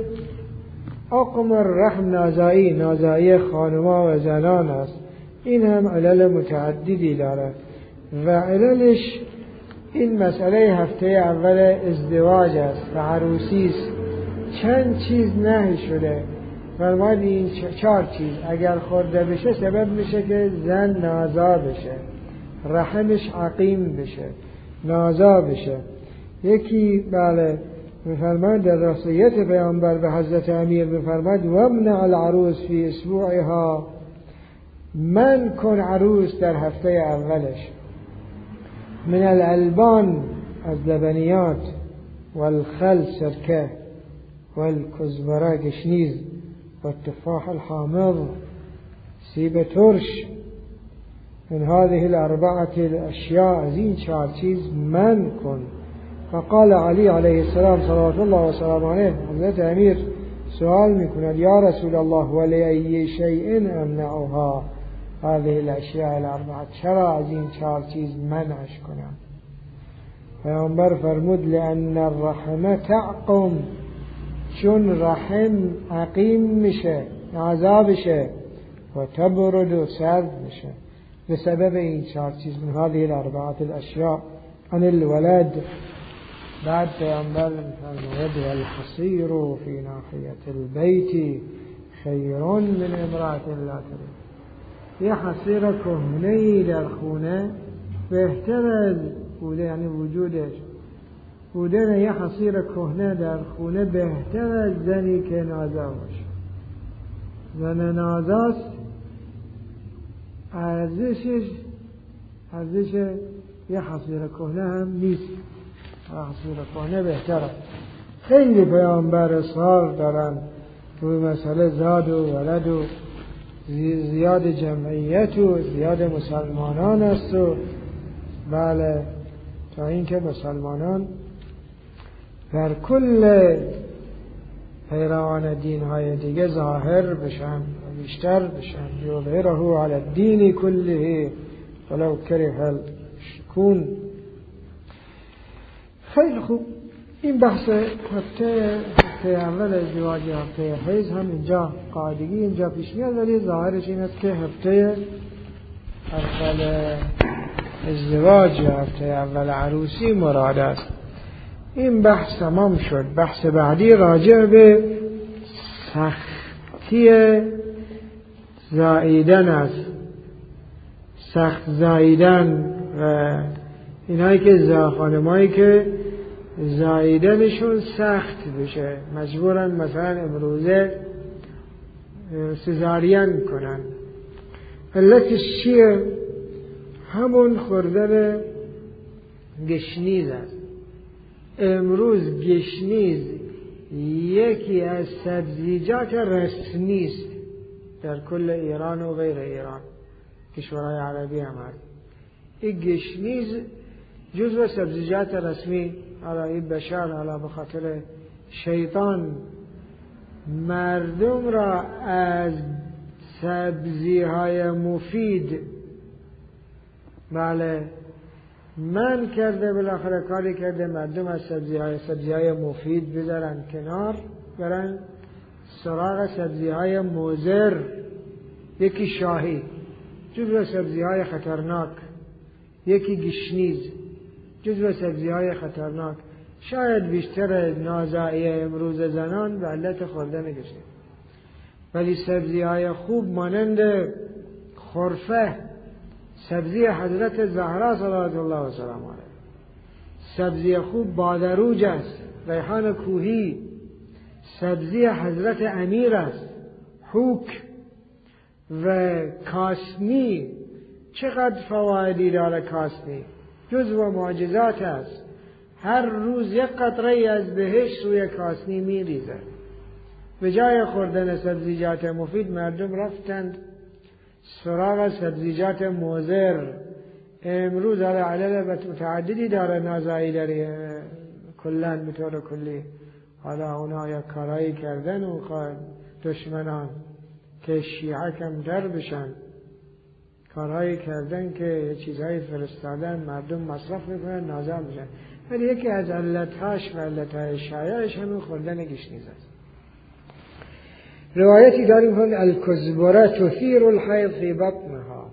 Speaker 1: عقم الرحم نازایی نازایی خانما و زنان است. این هم علل متعددی دارد و عللش این مسئله هفته اول ازدواج است و عروسی است. چند چیز نهی شده فرماد این چهار چیز اگر خورده بشه سبب میشه که زن نازا بشه، رحمش عقیم بشه، نازا بشه. یکی بله میفرماد در رسولیت پیامبر به حضرت امیر میفرماد وامنع العروس فی اسبوعها، من کن عروس در هفته اولش، من الالبان از لبنیات والخل سرکه والکزبره گشنیز والتفاح الحامض سیب ترش، من هذه الاربعه الاشیاء از این چهار چیز من کن. فقال علی علیه السلام صلوات الله و سلام علیه، حضرت امیر سوال میکند یا رسول الله ولی ای شیء امنعها هذه الاشیاء الاربعه، چرا از این چهار چیز منعش کنم؟ پیامبر فرمود لان الرحم تعقم، چون رحم عقیم میشه نازا بشه و تبرد و سرد میشه به سبب این چهار چیز. من هذه الاربعه الاشیاء عن الولد. بعد پیامبر فرمود والحصیر فی ناحیه البیت خیر من امرأة لا تلد، یه حصیر کهنه‌ای در خونه بهتر از بوده، یعنی وجودش بودن یه حصیر کهنه در خونه بهتر از زنی که نازا باشه. زن نازاست ارزشش ارزش یه حصیر کهنه هم نیست، حصیر کهنه بهتره. خیلی پیامبر اصرار دارن روی مسئله زاد و ولد و زیاد جمعیت و زیاد مسلمانان است و بله تا اینکه مسلمانان در کل پیروان دین‌های دیگه ظاهر بشن و بیشتر بشن. یظهره علی الدین کله ولو کره الشکون. خیلی خوب، این بحث هفته هفته اول ازدواج هفته حیض هم اینجا قاعدگی اینجا پیش میاد، ولی ظاهرش این است که هفته اول ازدواج هفته اول عروسی مراد است. این بحث تمام شد. بحث بعدی راجع به سختی زاییدن است. سخت زاییدن و اینایی که خانمایی که زاییدنشون سخت بشه، مجبورن مثلا امروزه سزارین کنن. علتش چیه؟ همون خوردن گشنیز است. امروز گشنیز یکی از سبزیجات رسمی است در کل ایران و غیر ایران، کشورهای عربی هم هست. این گشنیز جزو سبزیجات رسمی. حالا این بشر حالا به خاطر شیطان مردم را از سبزیهای مفید بله من کرده، بالاخره کاری کرده مردم از سبزیهای سبزیهای مفید بذارن کنار، برن سراغ سبزیهای مضر. یکی شاهی جزو سبزیهای خطرناک، یکی گشنیز جزو سبزیهای خطرناک. شاید بیشتر نازایی امروز زنان به علت خوردن گشنیز. ولی سبزی های خوب مانند خرفه، سبزی حضرت زهرا صلوات الله و سلام علیها، سبزی خوب بادروج است، ریحان کوهی، سبزی حضرت امیر است، حوک و کاسنی. چقدر فوایدی داره کاسنی، جزو معجزات است. هر روز یک قطره از بهشت روی کاسنی می ریزد. به جای خوردن سبزیجات مفید مردم رفتند سراغ سبزیجات مضر. امروز داره علل متعددی داره نازایی داره کلن به طور کلی. حالا اونا یک کارایی کردن و دشمنان که شیعه کمتر بشن، کارهایی کردن که چیزهایی فرستادن مردم مصرف میکنن نازا میشن. ولی یکی از علتهاش و علتهای شایعش همین خوردن گشنیز است. روایتی داریم که الکزبره تثیر الحیض فی بطنها.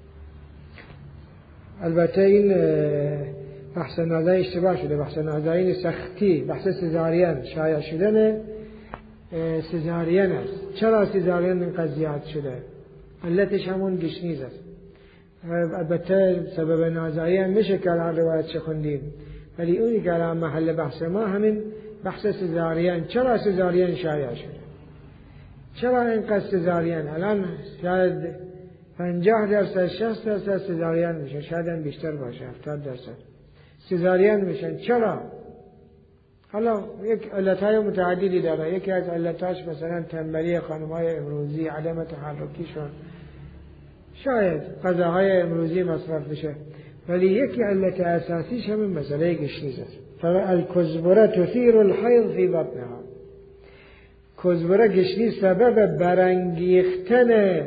Speaker 1: البته این بحث نازایی اشتباه شده، بحث نازایی سختی، بحث سزارین شایع شدن سزارین است. چرا سزارین اینقدر زیاد شده؟ علتش همون گشنیز است. البته سبب نازایی هم میشه که الان روایت چه خوندیم، ولی اونی که الان محل بحث ما همین بحث سزارین. چرا سزارین شایع شده؟ چرا اینقدر سزارین؟ الان شاید پنجاه درصد شصت درصد سزارین میشه، شاید هم بیشتر باشه هفتاد درصد سزارین میشن. چرا؟ حالا یک علتهای متعددی داره. یکی از علتاش مثلا تنبلی خانم‌های امروزی، عدم تحرکیشون، شاید غذاهای امروزی مصرف بشه، ولی یکی علت اساسیش همین مسئله گشنیز است. فالکزبره تثیر الحیض فی بطنها. کزبره گشنیز سبب برانگیختن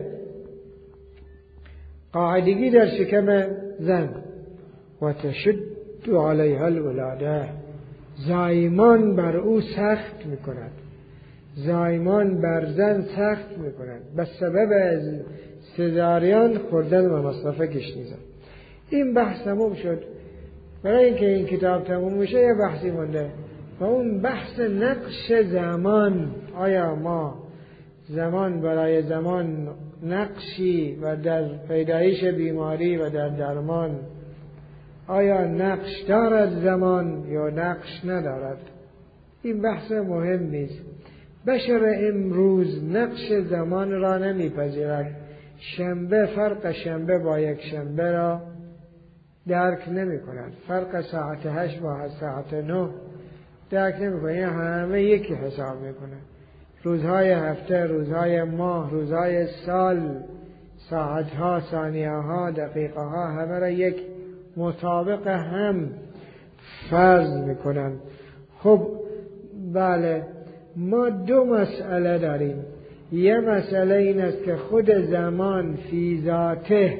Speaker 1: قاعدگی در شکم زن و تشد علیها الولاده. زایمان بر او سخت میکند، زایمان بر زن سخت میکند به سبب از سزاریان خوردن و مصرف گشنیز. این بحث تموم شد. برای اینکه این کتاب تموم میشه یه بحثی مونده و اون بحث نقش زمان. آیا ما زمان برای زمان نقشی و در پیدایش بیماری و در درمان آیا نقش دارد زمان یا نقش ندارد؟ این بحث مهم نیست. بشر امروز نقش زمان را نمیپذیرد. شنبه فرق شنبه با یک شنبه را درک نمی کند. فرق ساعت هشت با ساعت نه درک نمی کند. همه یکی حساب می کند. روزهای هفته، روزهای ماه، روزهای سال، ساعتها، ثانیه ها، دقیقه ها همه را یک مطابق هم فرض میکنن. خب بله، ما دو مسئله داریم. یه مسئله این است که خود زمان فی ذاته،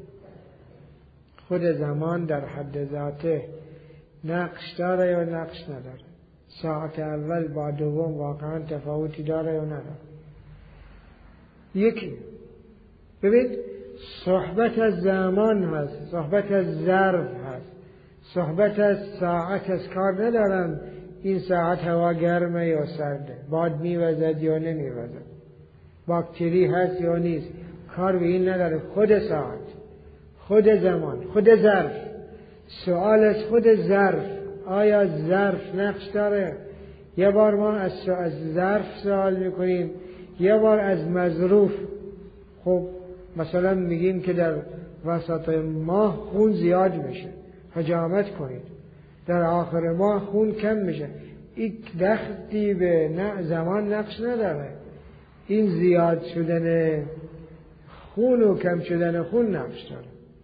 Speaker 1: خود زمان در حد ذاته نقش داره یا نقش نداره. ساعت اول با دوم واقعا تفاوتی داره یا نداره. یکی ببین، صحبت از زمان هست، صحبت از ظرف هست، صحبت از ساعت از کار ندارن این ساعت هوا گرمه یا سرده، باد میوزد یا نمیوزد، باکتری هست یا نیست، کار به این نداره. خود ساعت، خود زمان، خود ظرف. سوال از خود ظرف، آیا ظرف نقش داره؟ یه بار ما از ظرف سوال میکنیم، یه بار از مظروف. خب مثلا میگیم که در وسط ماه خون زیاد میشه، حجامت کنید. در آخر ماه خون کم میشه. این دخلی به نه زمان نقش نداره. این زیاد شدن خون و کم شدن خون نقش داره.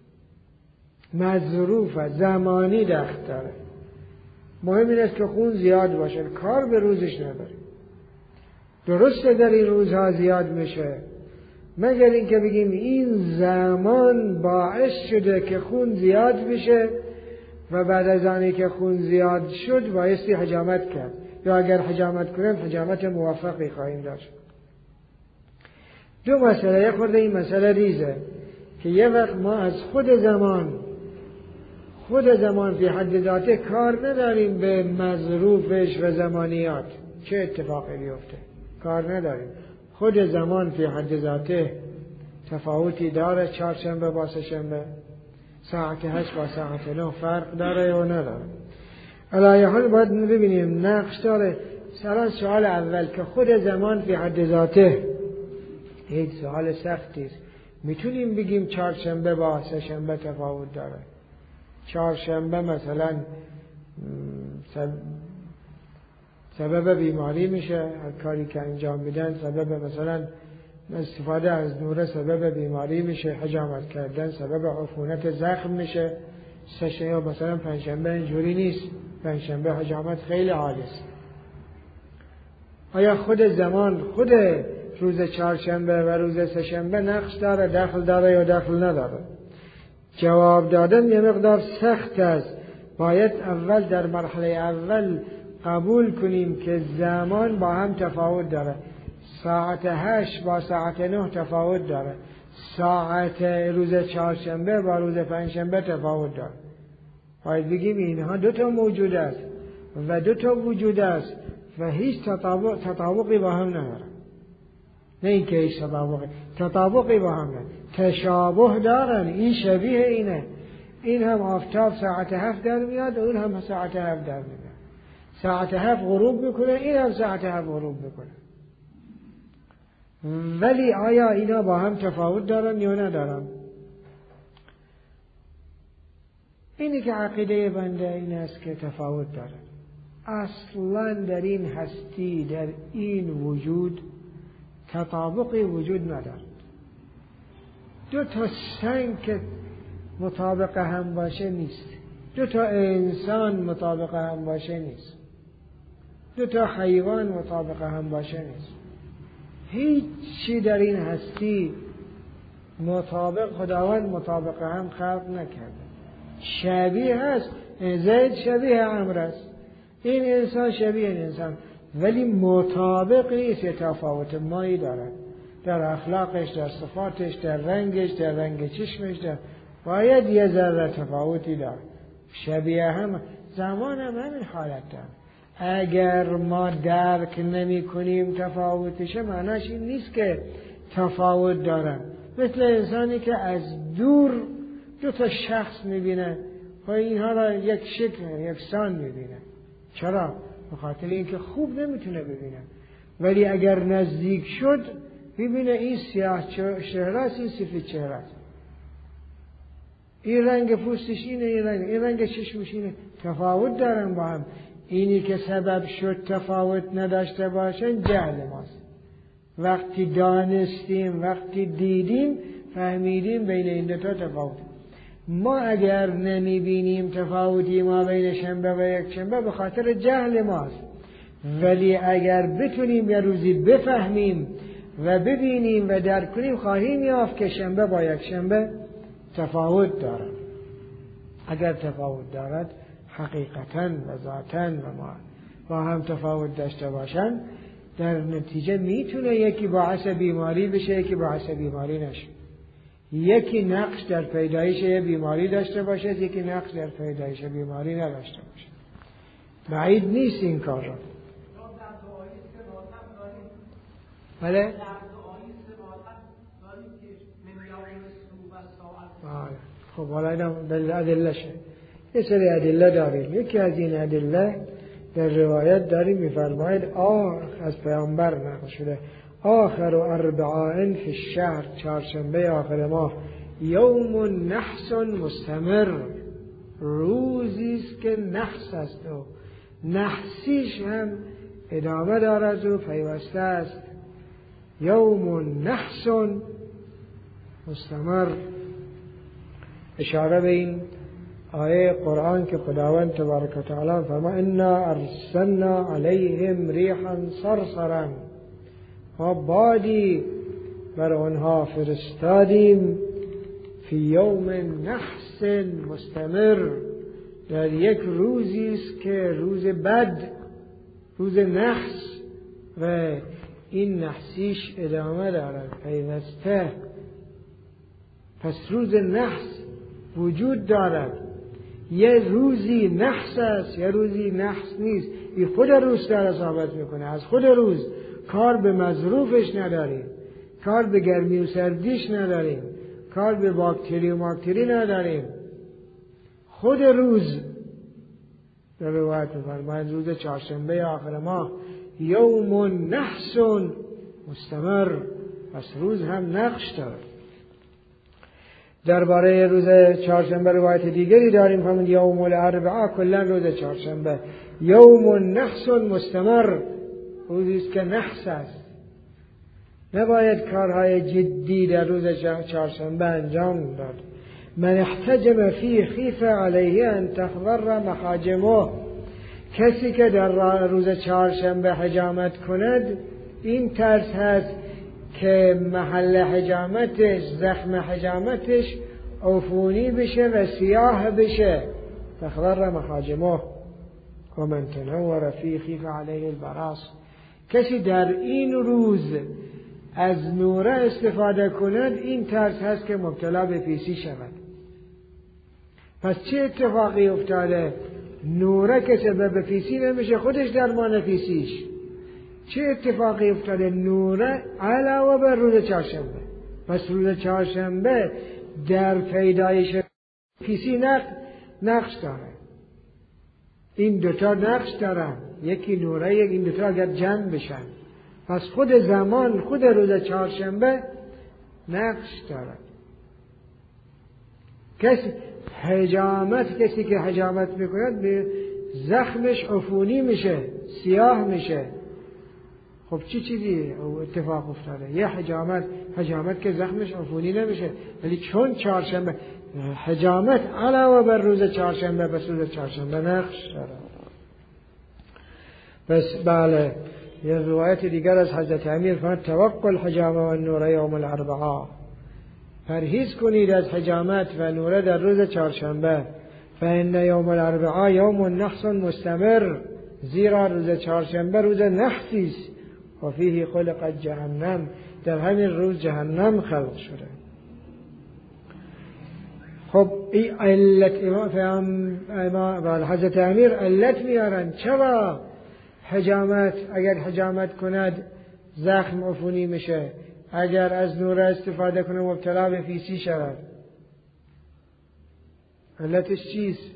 Speaker 1: مظروف زمانی دخل داره. مهم این است که خون زیاد باشه، کار به روزش نداره. درسته در این روزها زیاد میشه، مگر اینکه بگیم این زمان باعث شده که خون زیاد بشه و بعد از آنی که خون زیاد شد بایستی حجامت کرد، یا اگر حجامت کنیم حجامت موفقی خواهیم داشت. دو مسئله. یک خورده این مسئله ریزه که یه وقت ما از خود زمان خود زمان فی حد ذاته کار نداریم به مظروفش و زمانیات چه اتفاقی بیفته، کار نداریم. خود زمان فی حد ذاته تفاوتی داره، چهارشنبه با سه‌شنبه، ساعت هشت با ساعت نه فرق داره یا نداره؟ علیه حال باید ببینیم نقش داره. سران سوال اول که خود زمان فی حد ذاته هیچ سوال سختی است. میتونیم بگیم چهارشنبه با سه‌شنبه تفاوت داره. چهارشنبه مثلا سبب بیماری میشه، هر کاری که انجام میدن سبب مثلا استفاده از نور سبب بیماری میشه، حجامت کردن سبب عفونت زخم میشه. سه‌شنبه مثلا پنجشنبه اینجوری نیست، پنجشنبه حجامت خیلی عالی است. آیا خود زمان خود روز چهارشنبه و روز سه‌شنبه نقش داره، دخل داره یا دخل نداره؟ جواب دادن یه مقدار سخت است. باید اول در مرحله اول قبول کنیم که زمان با هم تفاوت داره. ساعت هشت با ساعت نه تفاوت داره. ساعت روز چهارشنبه با روز پنجشنبه تفاوت داره. باید بگیم اینها دو تا موجود است و دو تا وجود است و هیچ تطابق تطابقی با هم نداره. نه اینکه هیچ تطابقی تطابقی با هم نداره، تشابه دارن. این شبیه اینه، این هم آفتاب ساعت هفت در میاد و اون هم ساعت هفت در میاد. ساعت هفت غروب میکنه، این هم ساعت هفت غروب میکنه. ولی آیا اینا با هم تفاوت دارن یا ندارن؟ اینی که عقیده بنده این است که تفاوت دارن. اصلا در این هستی، در این وجود تطابقی وجود ندارد. دو تا سنگ که مطابق هم باشه نیست، دو تا انسان مطابق هم باشه نیست، دو تا حیوان مطابق هم باشه نیست. هیچی در این هستی مطابق خداوند مطابق هم خلق نکرده. شبیه هست، زید شبیه عمرو است، این انسان شبیه این انسان، ولی مطابق نیست. تفاوت مایی دارد در اخلاقش، در صفاتش، در رنگش، در رنگ چشمش، در باید یه ذره تفاوتی داره. شبیه هم زمان هم همین حالت داره. اگر ما درک نمی کنیم تفاوتشه، معناش این نیست که تفاوت دارن. مثل انسانی که از دور دو تا شخص میبینه و اینها را یک شکل یکسان میبینه. چرا؟ به خاطر اینکه خوب نمیتونه ببینه، ولی اگر نزدیک شد ببینه این سیاه چهره است، این سفید چهره است، این رنگ پوستش اینه، این رنگ این رنگ چشمش اینه. تفاوت دارن با هم. اینی که سبب شد تفاوت نداشته باشن جهل ماست. وقتی دانستیم، وقتی دیدیم، فهمیدیم بین این دو تا تفاوت. ما اگر نمیبینیم تفاوتی ما بین شنبه و یک شنبه به خاطر جهل ماست، ولی اگر بتونیم یه روزی بفهمیم و ببینیم و درک کنیم، خواهیم یافت که شنبه با یک شنبه تفاوت دارد. اگر تفاوت دارد حقیقتاً و ذاتاً و ما با هم تفاوت داشته باشن، در نتیجه میتونه یکی باعث بیماری بشه، یکی باعث بیماری نشه. یکی نقش در پیدایش بیماری داشته باشه، یکی نقش در پیدایش بیماری نداشته باشه. بعید نیست این کار را. بله؟ خب حالا اینا ادله شه. یه سری ادله داریم. یکی از این ادله در روایت داریم میفرماید آه از پیامبر نقل شده آخر اربعاء فی الشهر، چهارشنبه آخر ماه، یوم نحس مستمر، روزی است که نحس است و نحسیش هم ادامه دارد و پیوسته است. یوم نحس مستمر، اشاره به این آیه قرآن که خداوند تبارک و تعالی فرما انا ارسلنا علیهم ریحا صرصرا، ما بادی بر آنها فرستادیم فی یوم نحس مستمر، در یک روزی است که روز بد، روز نحس، و این نحسیش ادامه دارد، پیوسته. پس روز نحس وجود دارد. یه روزی نحس است، یه روزی نحس نیست. این خود روز داره ثابت میکنه. از خود روز کار به مظروفش نداریم، کار به گرمی و سردیش نداریم، کار به باکتری و ماکتری نداریم. خود روز در روایت می‌فرماید روز چهارشنبه آخر ماه یوم نحس مستمر، پس روز هم نقش دارد. درباره روز چهارشنبه روایت دیگری داریم، همون یوم الاربعاء، کلا روز چهارشنبه یوم نحس مستمر، روزی است که نحس است. نباید کارهای جدی در روز چهارشنبه انجام داد. من احتجم فی خیف علیه ان تخضر محاجمه، کسی که در روز چهارشنبه حجامت کند این ترس هست که محل حجامتش، زخم حجامتش عفونی بشه و سیاه بشه. تخضر محاجمه و من تنور فی خیف علیه البراس، کسی در این روز از نوره استفاده کند این ترس هست که مبتلا به پیسی شود. پس چه اتفاقی افتاده؟ نوره که سبب پیسی نمیشه، خودش درمان پیسیش. چه اتفاقی افتاده؟ نوره علاوه بر روز چهارشنبه. پس روز چهارشنبه در پیدایش پیسی نقش داره. این دوتا نقش دارن، یکی نوره، یک این دوتا اگر جمع بشن، پس خود زمان، خود روز چهارشنبه نقش دارد. کسی حجامت، کسی که حجامت میکند به زخمش عفونی میشه، سیاه میشه. خب چی چیزی اتفاق افتاده؟ یه حجامت، حجامت که زخمش عفونی نمیشه، ولی چون چهارشنبه حجامت علاوه بر روز چهارشنبه، بس روز چهارشنبه نقش داره. بس بله، یه روایت دیگر از حضرت امیر فرمود توقع الحجامه و النور یوم الاربعاء، پرهیز کنید از حجامت و نوره در روز چهارشنبه. فإن یوم الاربعاء یوم نحس مستمر، زیرا روز چهارشنبه روز نحسی است. و فیه خلقت جهنم، در همین روز جهنم خلق شده. خب این علت امام حضرت امیر علت میارن چرا حجامت، اگر حجامت کند زخم عفونی میشه، اگر از نور استفاده کنه مبتلا به فیسی شود. علتش چیست؟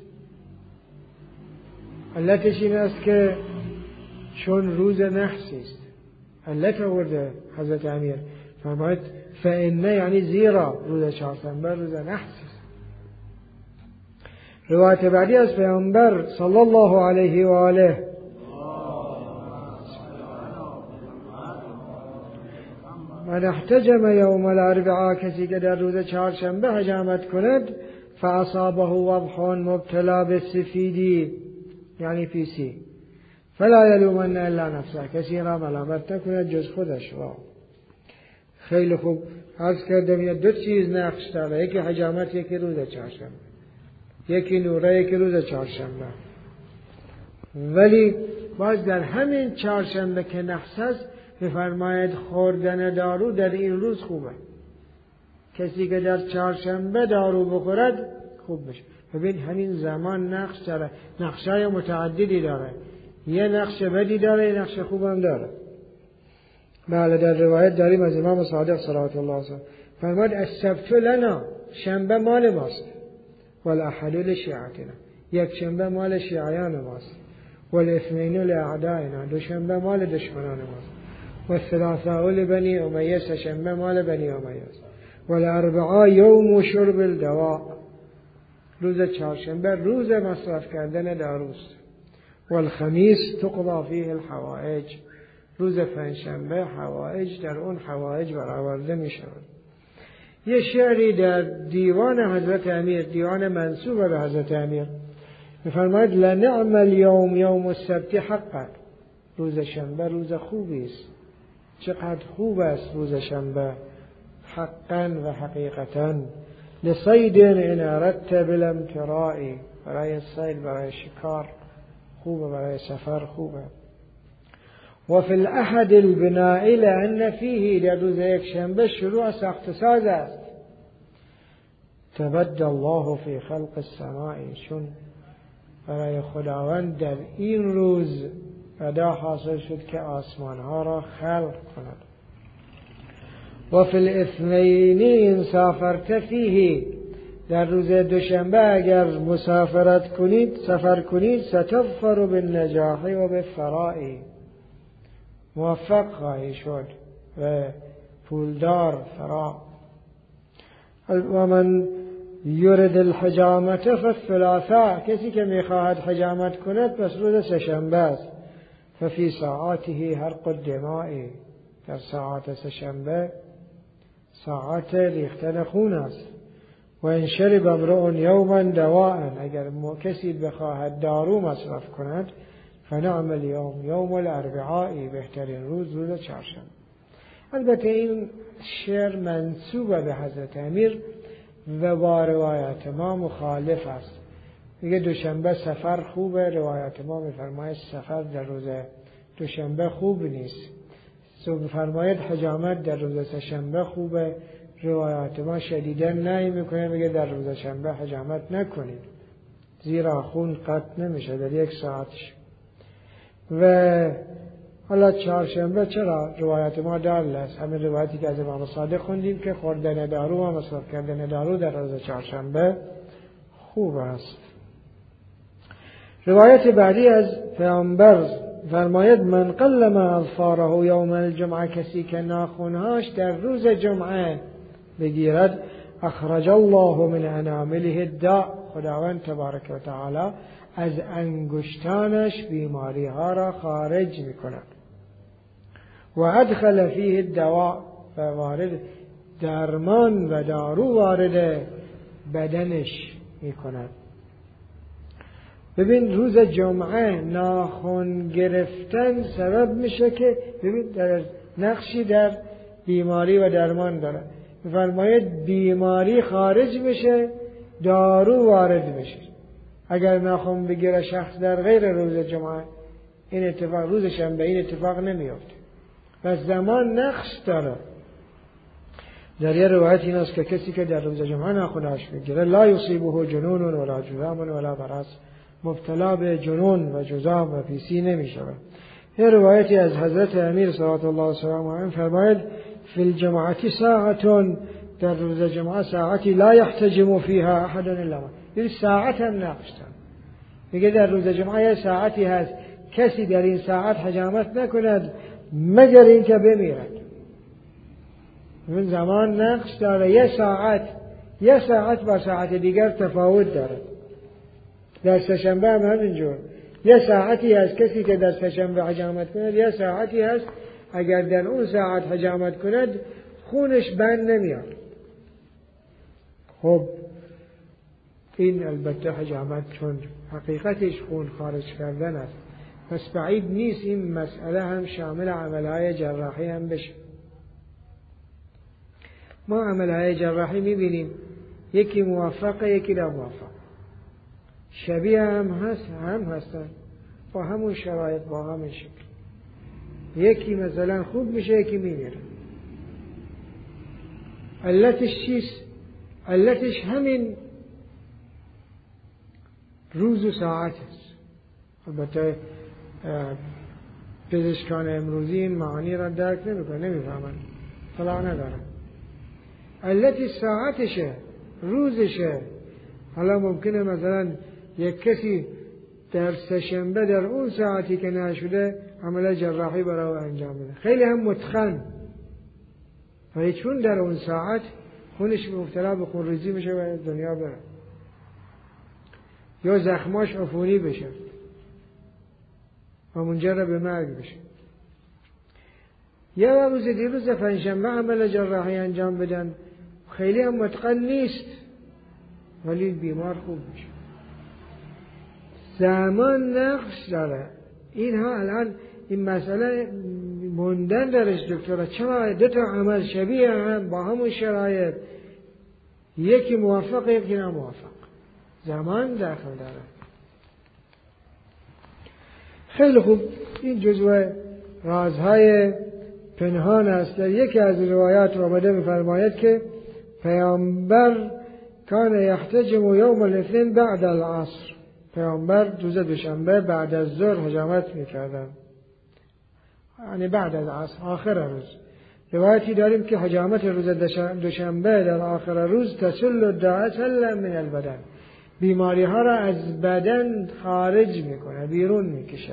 Speaker 1: علتش این است که چون روز نحسی است. علت آورده حضرت امیر، فرماید فإن یعنی زیرا روز چهارشنبه روز نحسی است. روایت بعدی از پیامبر صلی الله علیه و آله، من احتجم یوم الاربعاء، کسی که در روز چهارشنبه حجامت کند، فاصابه وضح، مبتلا به سفیدی یعنی پیسی، فلا یلومن الا نفسه، کسی را ملامت نکند جز خودش. واو، خیلی خوب. عرض کردم یه دو چیز نقش داره، یکی حجامت، یکی روز چهارشنبه، یکی نوره، یکی روز چهارشنبه. ولی باز در همین چهارشنبه که نحس است بفرماید خوردن دارو در این روز خوبه. کسی که در چهارشنبه دارو بخورد خوب بشه. ببین همین زمان نقش داره، نقشای متعددی داره، یه نقش بدی داره، یه نقش خوبم داره. بله، در روایت داریم از امام صادق صلوات الله علیه فرمود السبت لنا، شنبه مال ماست، والاحد لشیعتنا، یک شنبه مال شیعیان ماست، والاثنین لاعدائنا، دو شنبه مال دشمنان ماست، والثلاثاء لبنی امیه، سه شنبه مال بنی امیه است، والاربعاء یوم شرب الدواء، روز چهارشنبه روز مصرف کردن داروست، والخمیس تقضى فیه الحوائج، روز پنجشنبه حوائج در اون حوائج برآورده می شود. یه شعری در دیوان حضرت امیر، دیوان منسوب به حضرت امیر، می‌فرماید لنعم اليوم یوم السبت حقا، روز شنبه روز خوبی است، چقدر خوب است روز شنبه، حقا و حقیقتا، لصید ان اردت بالامتراء، برای صید، برای شکار خوبه، برای سفر خوبه. و فی الاحد البناء لان فیه، در روز یک شنبه شروع ساخت ساز است. تبدل الله فی خلق السماء، چون برای خداوند در این روز فدا حاصل شد که آسمان ها را خلق کند. و فی الاثنین این سافرت فیه، در روز دوشنبه اگر مسافرت کنید سفر کنید ستظفر بالنجاح و بالثراء، موفق خواهی شد و پولدار ثراء. و من یرد الحجامت فالثلاثاء، کسی که میخواهد حجامت کند پس روز سه‌شنبه است. ففی ساعاته حرق الدماء، در ساعات سه‌شنبه ساعت ریختن خون است. و ان شرب امرؤ یوما دواء، اگر کسی بخواهد دارو مصرف کند فنعم الیوم یوم الاربعاء، بهترین روز روز چهارشنبه. البته این شعر منسوب به حضرت امیر و با روایت ما مخالف است. میگه دوشنبه سفر خوبه، روایت ما میفرماید سفر در روز دوشنبه خوب نیست. میفرماید حجامت در روز سه‌شنبه خوبه، روایات ما شدیداً نهی میکنه، میگه در روز شنبه حجامت نکنید زیرا خون قطع نمیشه در یک ساعتش. و حالا چهارشنبه چرا روایت ما دال است، همین روایتی که از امام صادق خوندیم که خوردن دارو و مصرف کردن دارو در روز چهارشنبه خوب است. روایت بعدی از پیامبر فرماید من قلم اظفاره یوم الجمعه، کسی که ناخنهاش در روز جمعه بگیرد اخرج الله من انامله الداء، خداوند تبارک و تعالی از انگشتانش بیماری ها را خارج می کند. و ادخل فیه الدواء، و وارد درمان و دارو وارد بدنش می کند. ببین روز جمعه ناخن گرفتن سبب میشه که ببین در نقشی در بیماری و درمان داره. فرماید بیماری خارج میشه، دارو وارد میشه. اگر ناخن بگیره شخص در غیر روز جمعه این اتفاق، روز شنبه این اتفاق نمیفته. و زمان نقش داره. در یه روایت این است که کسی که در روز جمعه ناخنش بگیره لا یصیبه جنون ولا جذام ولا برص، مبتلا به جنون و جذام و پیسی نمی شود. یه روایتی از حضرت امیر صلوات الله وسلامه علیه فرماید فی الجمعه ساعتون، در روز جمعه ساعتی لا یحتجم فیها احد الا من، این ساعت هم نقش داره. میگه در روز جمعه ساعتی هست کسی در این ساعت حجامت نکند مگر اینکه بمیرد. این زمان نقش داره. یه ساعت یه ساعت با ساعت دیگر تفاوت داره. در سه‌شنبه هم همینجور یه ساعتی هست کسی که در سه‌شنبه حجامت کند، یه ساعتی هست اگر در اون ساعت حجامت کند خونش بند نمیاد. خب این البته حجامت چون حقیقتش خون خارج کردن است، پس بعید نیست این مسئله هم شامل عملهای جراحی هم بشه. ما عملهای جراحی میبینیم یکی موفقه یکی ناموفق، شبیه هم هست هم هستن با همون شرایط با همون شکل. یکی مثلا خوب میشه یکی میمیره. علتش چیست؟ علتش همین روز و ساعت است. البته پزشکان امروزی این معانی را درک نمیکنن، نمیفهمن، اطلاع ندارن. علتش ساعتشه، روزشه. حالا ممکنه مثلا یک کسی در سه‌شنبه در اون ساعتی که نشده عمل جراحی برای انجام بده، خیلی هم متقن، ولی چون در اون ساعت خونش مبتلا به خونریزی میشه و دنیا بره، یا زخماش عفونی بشه و منجر به مرگ بشه. یا روز دیروز پنجشنبه عمل جراحی انجام بدن، خیلی هم متقن نیست ولی بیمار خوب میشه. زمان نقش داره. اینها الان این مسئله موندن درش دکترها، چرا دو تا عمل شبیه هم با همون شرایط، یکی موفق یکی ناموفق، زمان داخل داره. خیلی خوب، این جزو رازهای پنهان است. در یکی از روایات آمده می‌فرماید که پیامبر کان یحتجم یوم الاثنین بعد العصر، پیامبر روز دوشنبه بعد از ظهر حجامت می‌کردند. یعنی بعد از عصر آخر روز. روایتی داریم که حجامت روز دوشنبه در آخر روز تسل الداء سلا من البدن، بیماری ها را از بدن خارج میکنه، بیرون میکشه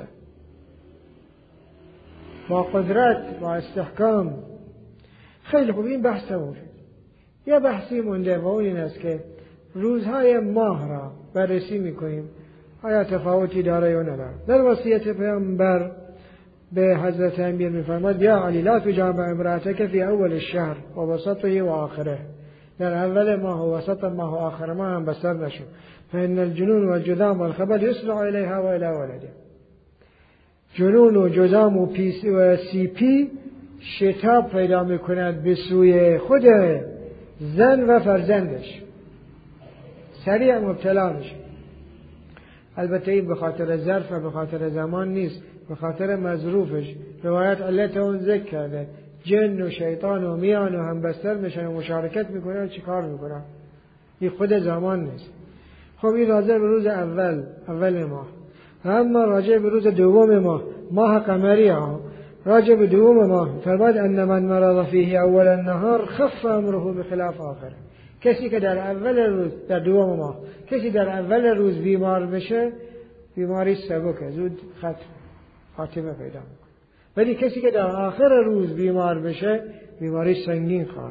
Speaker 1: با قدرت، با استحکام. خیلی خوب، این بحث تموم شد. یه بحثی مونده و اون این است که روزهای ماه را بررسی میکنیم، آیا تفاوتی داره یا نداره. در وصیت پیامبر به حضرت امیر میفرماد یا علی لا تجامع امرأتک فی اول الشهر و وسطه و آخره، در اول ماه و وسط ماه و آخر ماه هم بسر نشو، فإن الجنون و الجذام و الخبل یسرع الیها و الی ولده. جنون و جذام و پیس و سیپی شتاب پیدا میکند به سوی خود زن و فرزندش، سریع مبتلا میشه. البته این به خاطر ظرف و به خاطر زمان نیست، به خاطر مظروفش. روایت علت اون ذکر کرده، جن و شیطان و میان و هم بستر میشن و مشارکت میکنن و چی کار میکنن، این خود زمان نیست. خب این راجع به روز اول اول ماه. اما راجع به روز دوم ماه، ماه قمری ها، راجع به دوم ماه فرمود ان من مرض فیه اول النهار خف امره بخلاف آخر. کسی که در اول روز، در دوم ماه کسی در اول روز بیمار بشه، بیماری سبکه، زود ختم خاتمه پیدا میکنه. ولی کسی که در آخر روز بیمار بشه، بیماری سنگین خواهد.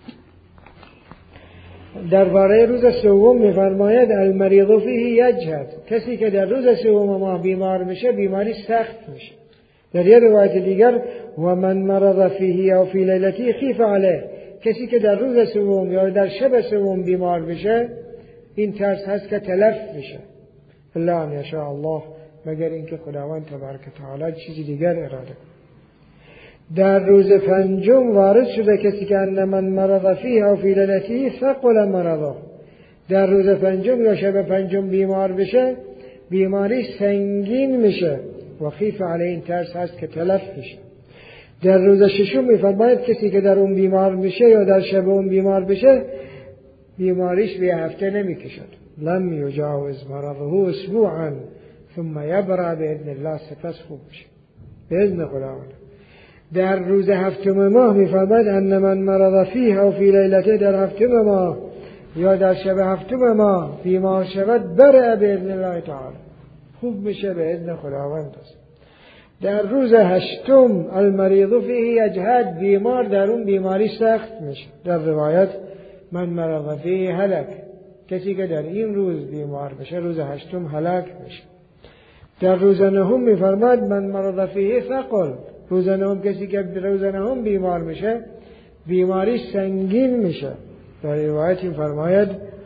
Speaker 1: درباره روز سوم میفرماید المریض فیه یجهد، کسی که در روز سوم ماه بیمار میشه، بیماری سخت میشه. در یه روایت دیگر و من مرض فیه او فی لیلتی خیف علیه، کسی که در روز سوم یا در شب سوم بیمار بشه، این ترس هست که تلف میشه. الا ان یشاء الله، مگر اینکه خداوند تبارک و تعالی چیزی دیگر اراده. در روز پنجم وارد شده کسی که ان من مرض فیه او فی لیلتی ثقل مرضه، در روز پنجم یا شب پنجم بیمار بشه، بیماری سنگین میشه و خیف علیه، این ترس هست که تلف میشه. در روز ششم میفرماید کسی که در اون بیمار میشه یا در شب اون بیمار بشه، بیماریش به هفته نمیکشد. لم یجاوز مرضه اسبوعا ثم یبرأ باذن الله، سپس خوب میشه باذن خداوند. در روز هفتم ماه میفرماید ان من مرض فیه او فی لیلته، در هفتم ماه یا در شب هفتم ماه بیمار شود، برأ باذن الله تعالی، خوب میشه باذن خداوند است. در روز هشتم المریض فیه یجهد، بیمار در اون بیماری سخت میشه. در روایت من مرض فیه هلک، کسی که در این روز بیمار بشه روز هشتم هلاک میشه. در روز نهم میفرماد من مرض فیه ثقل، روز نهم کسی که روز نهم بیمار میشه، بیماری سنگین میشه. در روایتی میفرماید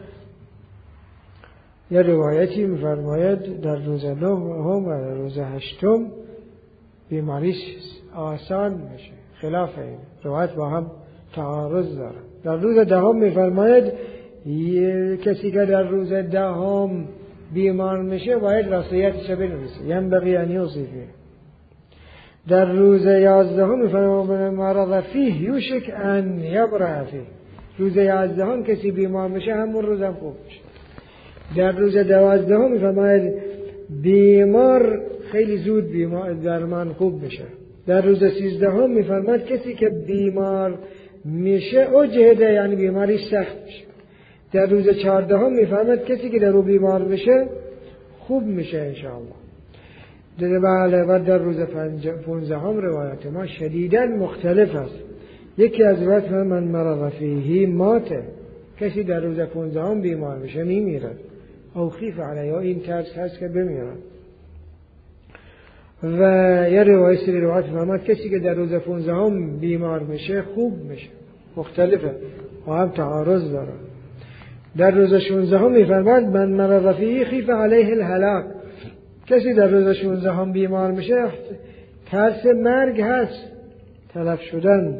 Speaker 1: یا روایتی میفرماید در روز نهم و در روز هشتم بیماریش آسان میشه. خلاف این روایت با هم تعارض داره. در روز دهم میفرماید کسی که در روز دهم بیمار میشه باید وصیتش بنویسه، ینبغی ان یوصی فیه. در روز یازدهم میفرماید من مرض فیه یوشک ان یبرأ فیه، روز یازدهم کسی بیمار میشه همون روزم خوب میشه. در روز دوازدهم میفرماید بیمار خیلی زود بیمار درمان خوب میشه. در روز سیزدهم میفرماید کسی که بیمار میشه اجهده، یعنی بیماری سخت میشه. در روز چهاردهم میفرماید کسی که در رو بیمار میشه خوب میشه انشاءالله. و در روز پانزدهم روایت ما شدیداً مختلف است. یکی از روایت من مرض فیه ماته، کسی در روز پانزدهم بیمار میشه میمیرد، او خیف علیه، این ترس هست که بمیرد. و یه روایت سری روایت فرمود کسی که در روز پانزدهم بیمار میشه خوب میشه. مختلفه و هم تعارض داره. در روز شانزدهم میفرماد من مرض فیه خیف علیه الهلاک، کسی در روز شانزدهم بیمار میشه ترس مرگ هست، تلف شدن.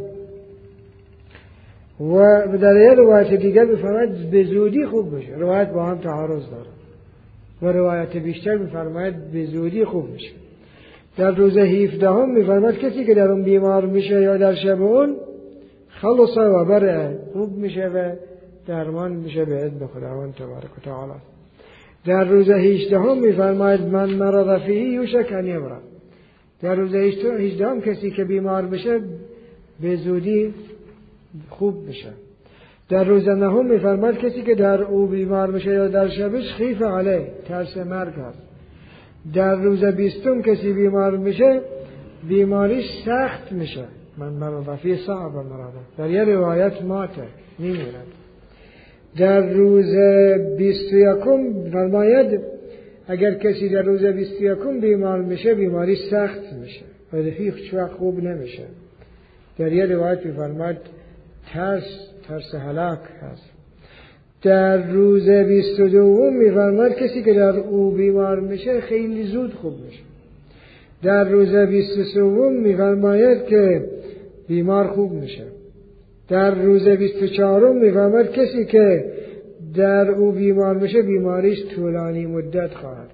Speaker 1: و در یه روایت دیگر میفرماید به زودی خوب میشه. روایت با هم تعارض داره و روایت بیشتر میفرماید به زودی خوب میشه. در روز هفدهم میفرماید کسی که در اون بیمار میشه یا در شب اون خلص و برئ، خوب میشه و درمان میشه به اذن خداوند تبارک و تعالی. در روز هجدهم میفرماید من مرض فیه یوشک ان یبرأ، در روز هجدهم کسی که بیمار بشه به زودی خوب بشه. در روز نهم میفرماد کسی که در او بیمار بشه یا در شبش خیف علیه، ترس مرگ هست. در روز بیستم کسی بیمار بشه بیماریش سخت میشه، من مرض فی صعب مرض، در یه روایت ماته، میمیرد. در روز بیست و یکم فرماید اگر کسی در روز بیست و یکم بیمار میشه بیماریش سخت میشه و هیچ وقت خوب نمیشه. در یه روایت میفرماید ترس ترس هلاک هست. در روز بیست و دوم میفرماید کسی که در او بیمار میشه خیلی زود خوب میشه. در روز بیست و سوم میفرماید که بیمار خوب میشه. در روز بیست و چهارم میفرماید کسی که در او بیمار میشه بیماریش طولانی مدت خواهد.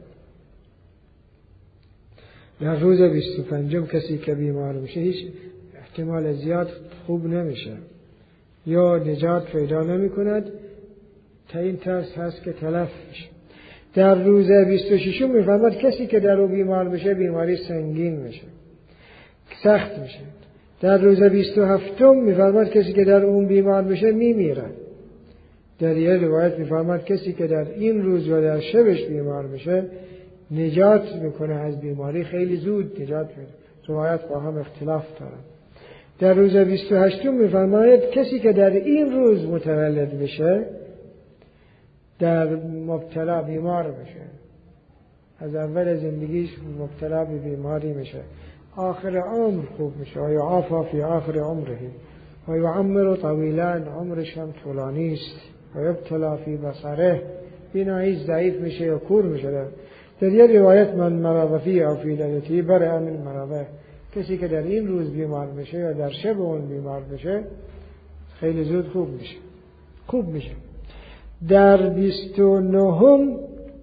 Speaker 1: در روز بیست و پنجم کسی که بیمار میشه هیچ احتمال زیاد خوب نمیشه یا نجات پیدا نمی کند، تا این ترس هست که تلف میشه. در روز بیست و ششم میفرماید کسی که در او بیمار میشه بیماری سنگین میشه، سخت میشه. در روز بیست و هفتم میفرماید کسی که در اون بیمار میشه میمیره. در یه روایت میفرماید کسی که در این روز و در شبش بیمار میشه نجات میکنه از بیماری، خیلی زود نجات میده. روایت با هم اختلاف دارن. در روز بیست و هشتم میفرماید کسی که در این روز متولد بشه در مبتلا بیمار بشه، از اول زندگیش مبتلا به بیماری میشه، آخر عمر خوب میشه و یعافی فی آخر عمره و یعمر طویلا، عمرش هم طولانی است و یبتلا فی بصره، بیناییش ضعیف میشه یا کور میشه. در یه روایت من مرض فی او فی لیلته برئ من مرضه، کسی که در این روز بیمار بشه یا در شب اون بیمار بشه خیلی زود خوب میشه خوب میشه. در بیست و نهم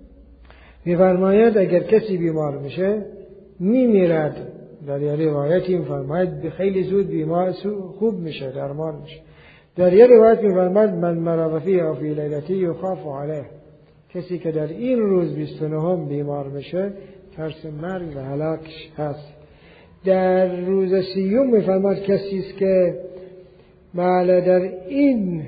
Speaker 1: میفرماید اگر کسی بیمار میشه میمیرد. در یه روایتی میفرماید خیلی زود بیمار خوب میشه، درمان میشه. در یه روایت میفرماید من مرض فی او فی لیلته یخاف علیه، کسی که در این روز بیست و نهم بیمار میشه ترس مرگ و هلاکش هست. در روز سیوم میفرماید کسی است که بله در این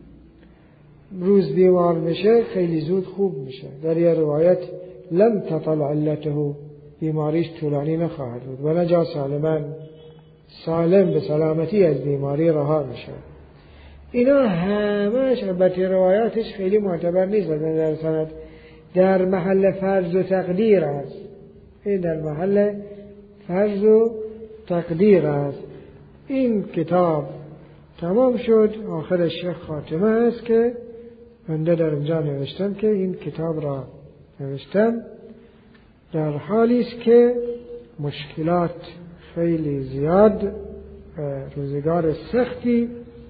Speaker 1: روز بیمار میشه خیلی زود خوب میشه. در یه روایت لم تطل علته، بیماریش طولانی نخواهد بود و نجا سالما، سالم به سلامتی از بیماری رها میشه. اینا همش البته روایاتش خیلی معتبر نیست و در سند در محل فرض و تقدیر است. این در محل فرض و تقدیر است. این کتاب تمام شد، آخر شیخ خاتمه است که بنده در اینجا نوشتم که این کتاب را نوشتم در حالی است که مشکلات خیلی زیاد و روزگار سختی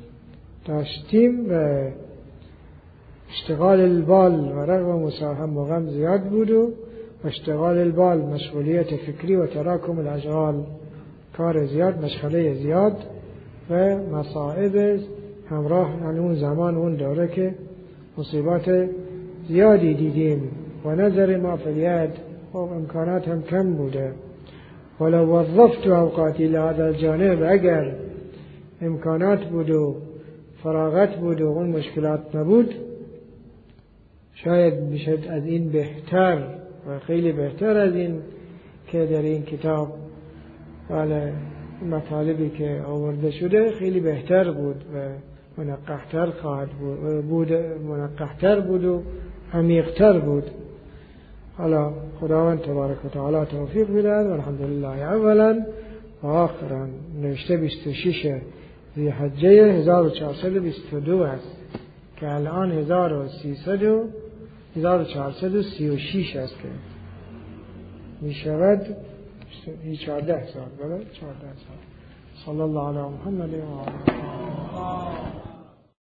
Speaker 1: داشتیم و اشتغال البال و رغم مساهم و غم زیاد بود و اشتغال البال مشغولیت فکری و تراکم الاشغال، کار زیاد، مشغله زیاد و مصائب همراه. یعنی اون زمان اون دوره که مصیبات زیادی دیدیم و نظر ما فریاد و امکانات هم کم بوده. ولو وظفت اوقاتی لهذا الجانب، اگر امکانات بود و فراغت بود و اون مشکلات نبود شاید میشد از این بهتر و خیلی بهتر از این که در این کتاب بله مطالبی که آورده شده خیلی بهتر بود و منقحتر خواهد بود, بود منقحتر بود و عمیقتر بود. حالا خداوند تبارک و تعالی توفیق بدهد و الحمدلله اولا و آخرا. نوشته بیست و شش ذی‌حجه هزار و چهارصد و بیست و دو است که الان هزار و سیصد و هزار و چهارصد و سی و شش است که می شود چهارده سال. بله چهارده سال. صلی الله علی محمد و آله.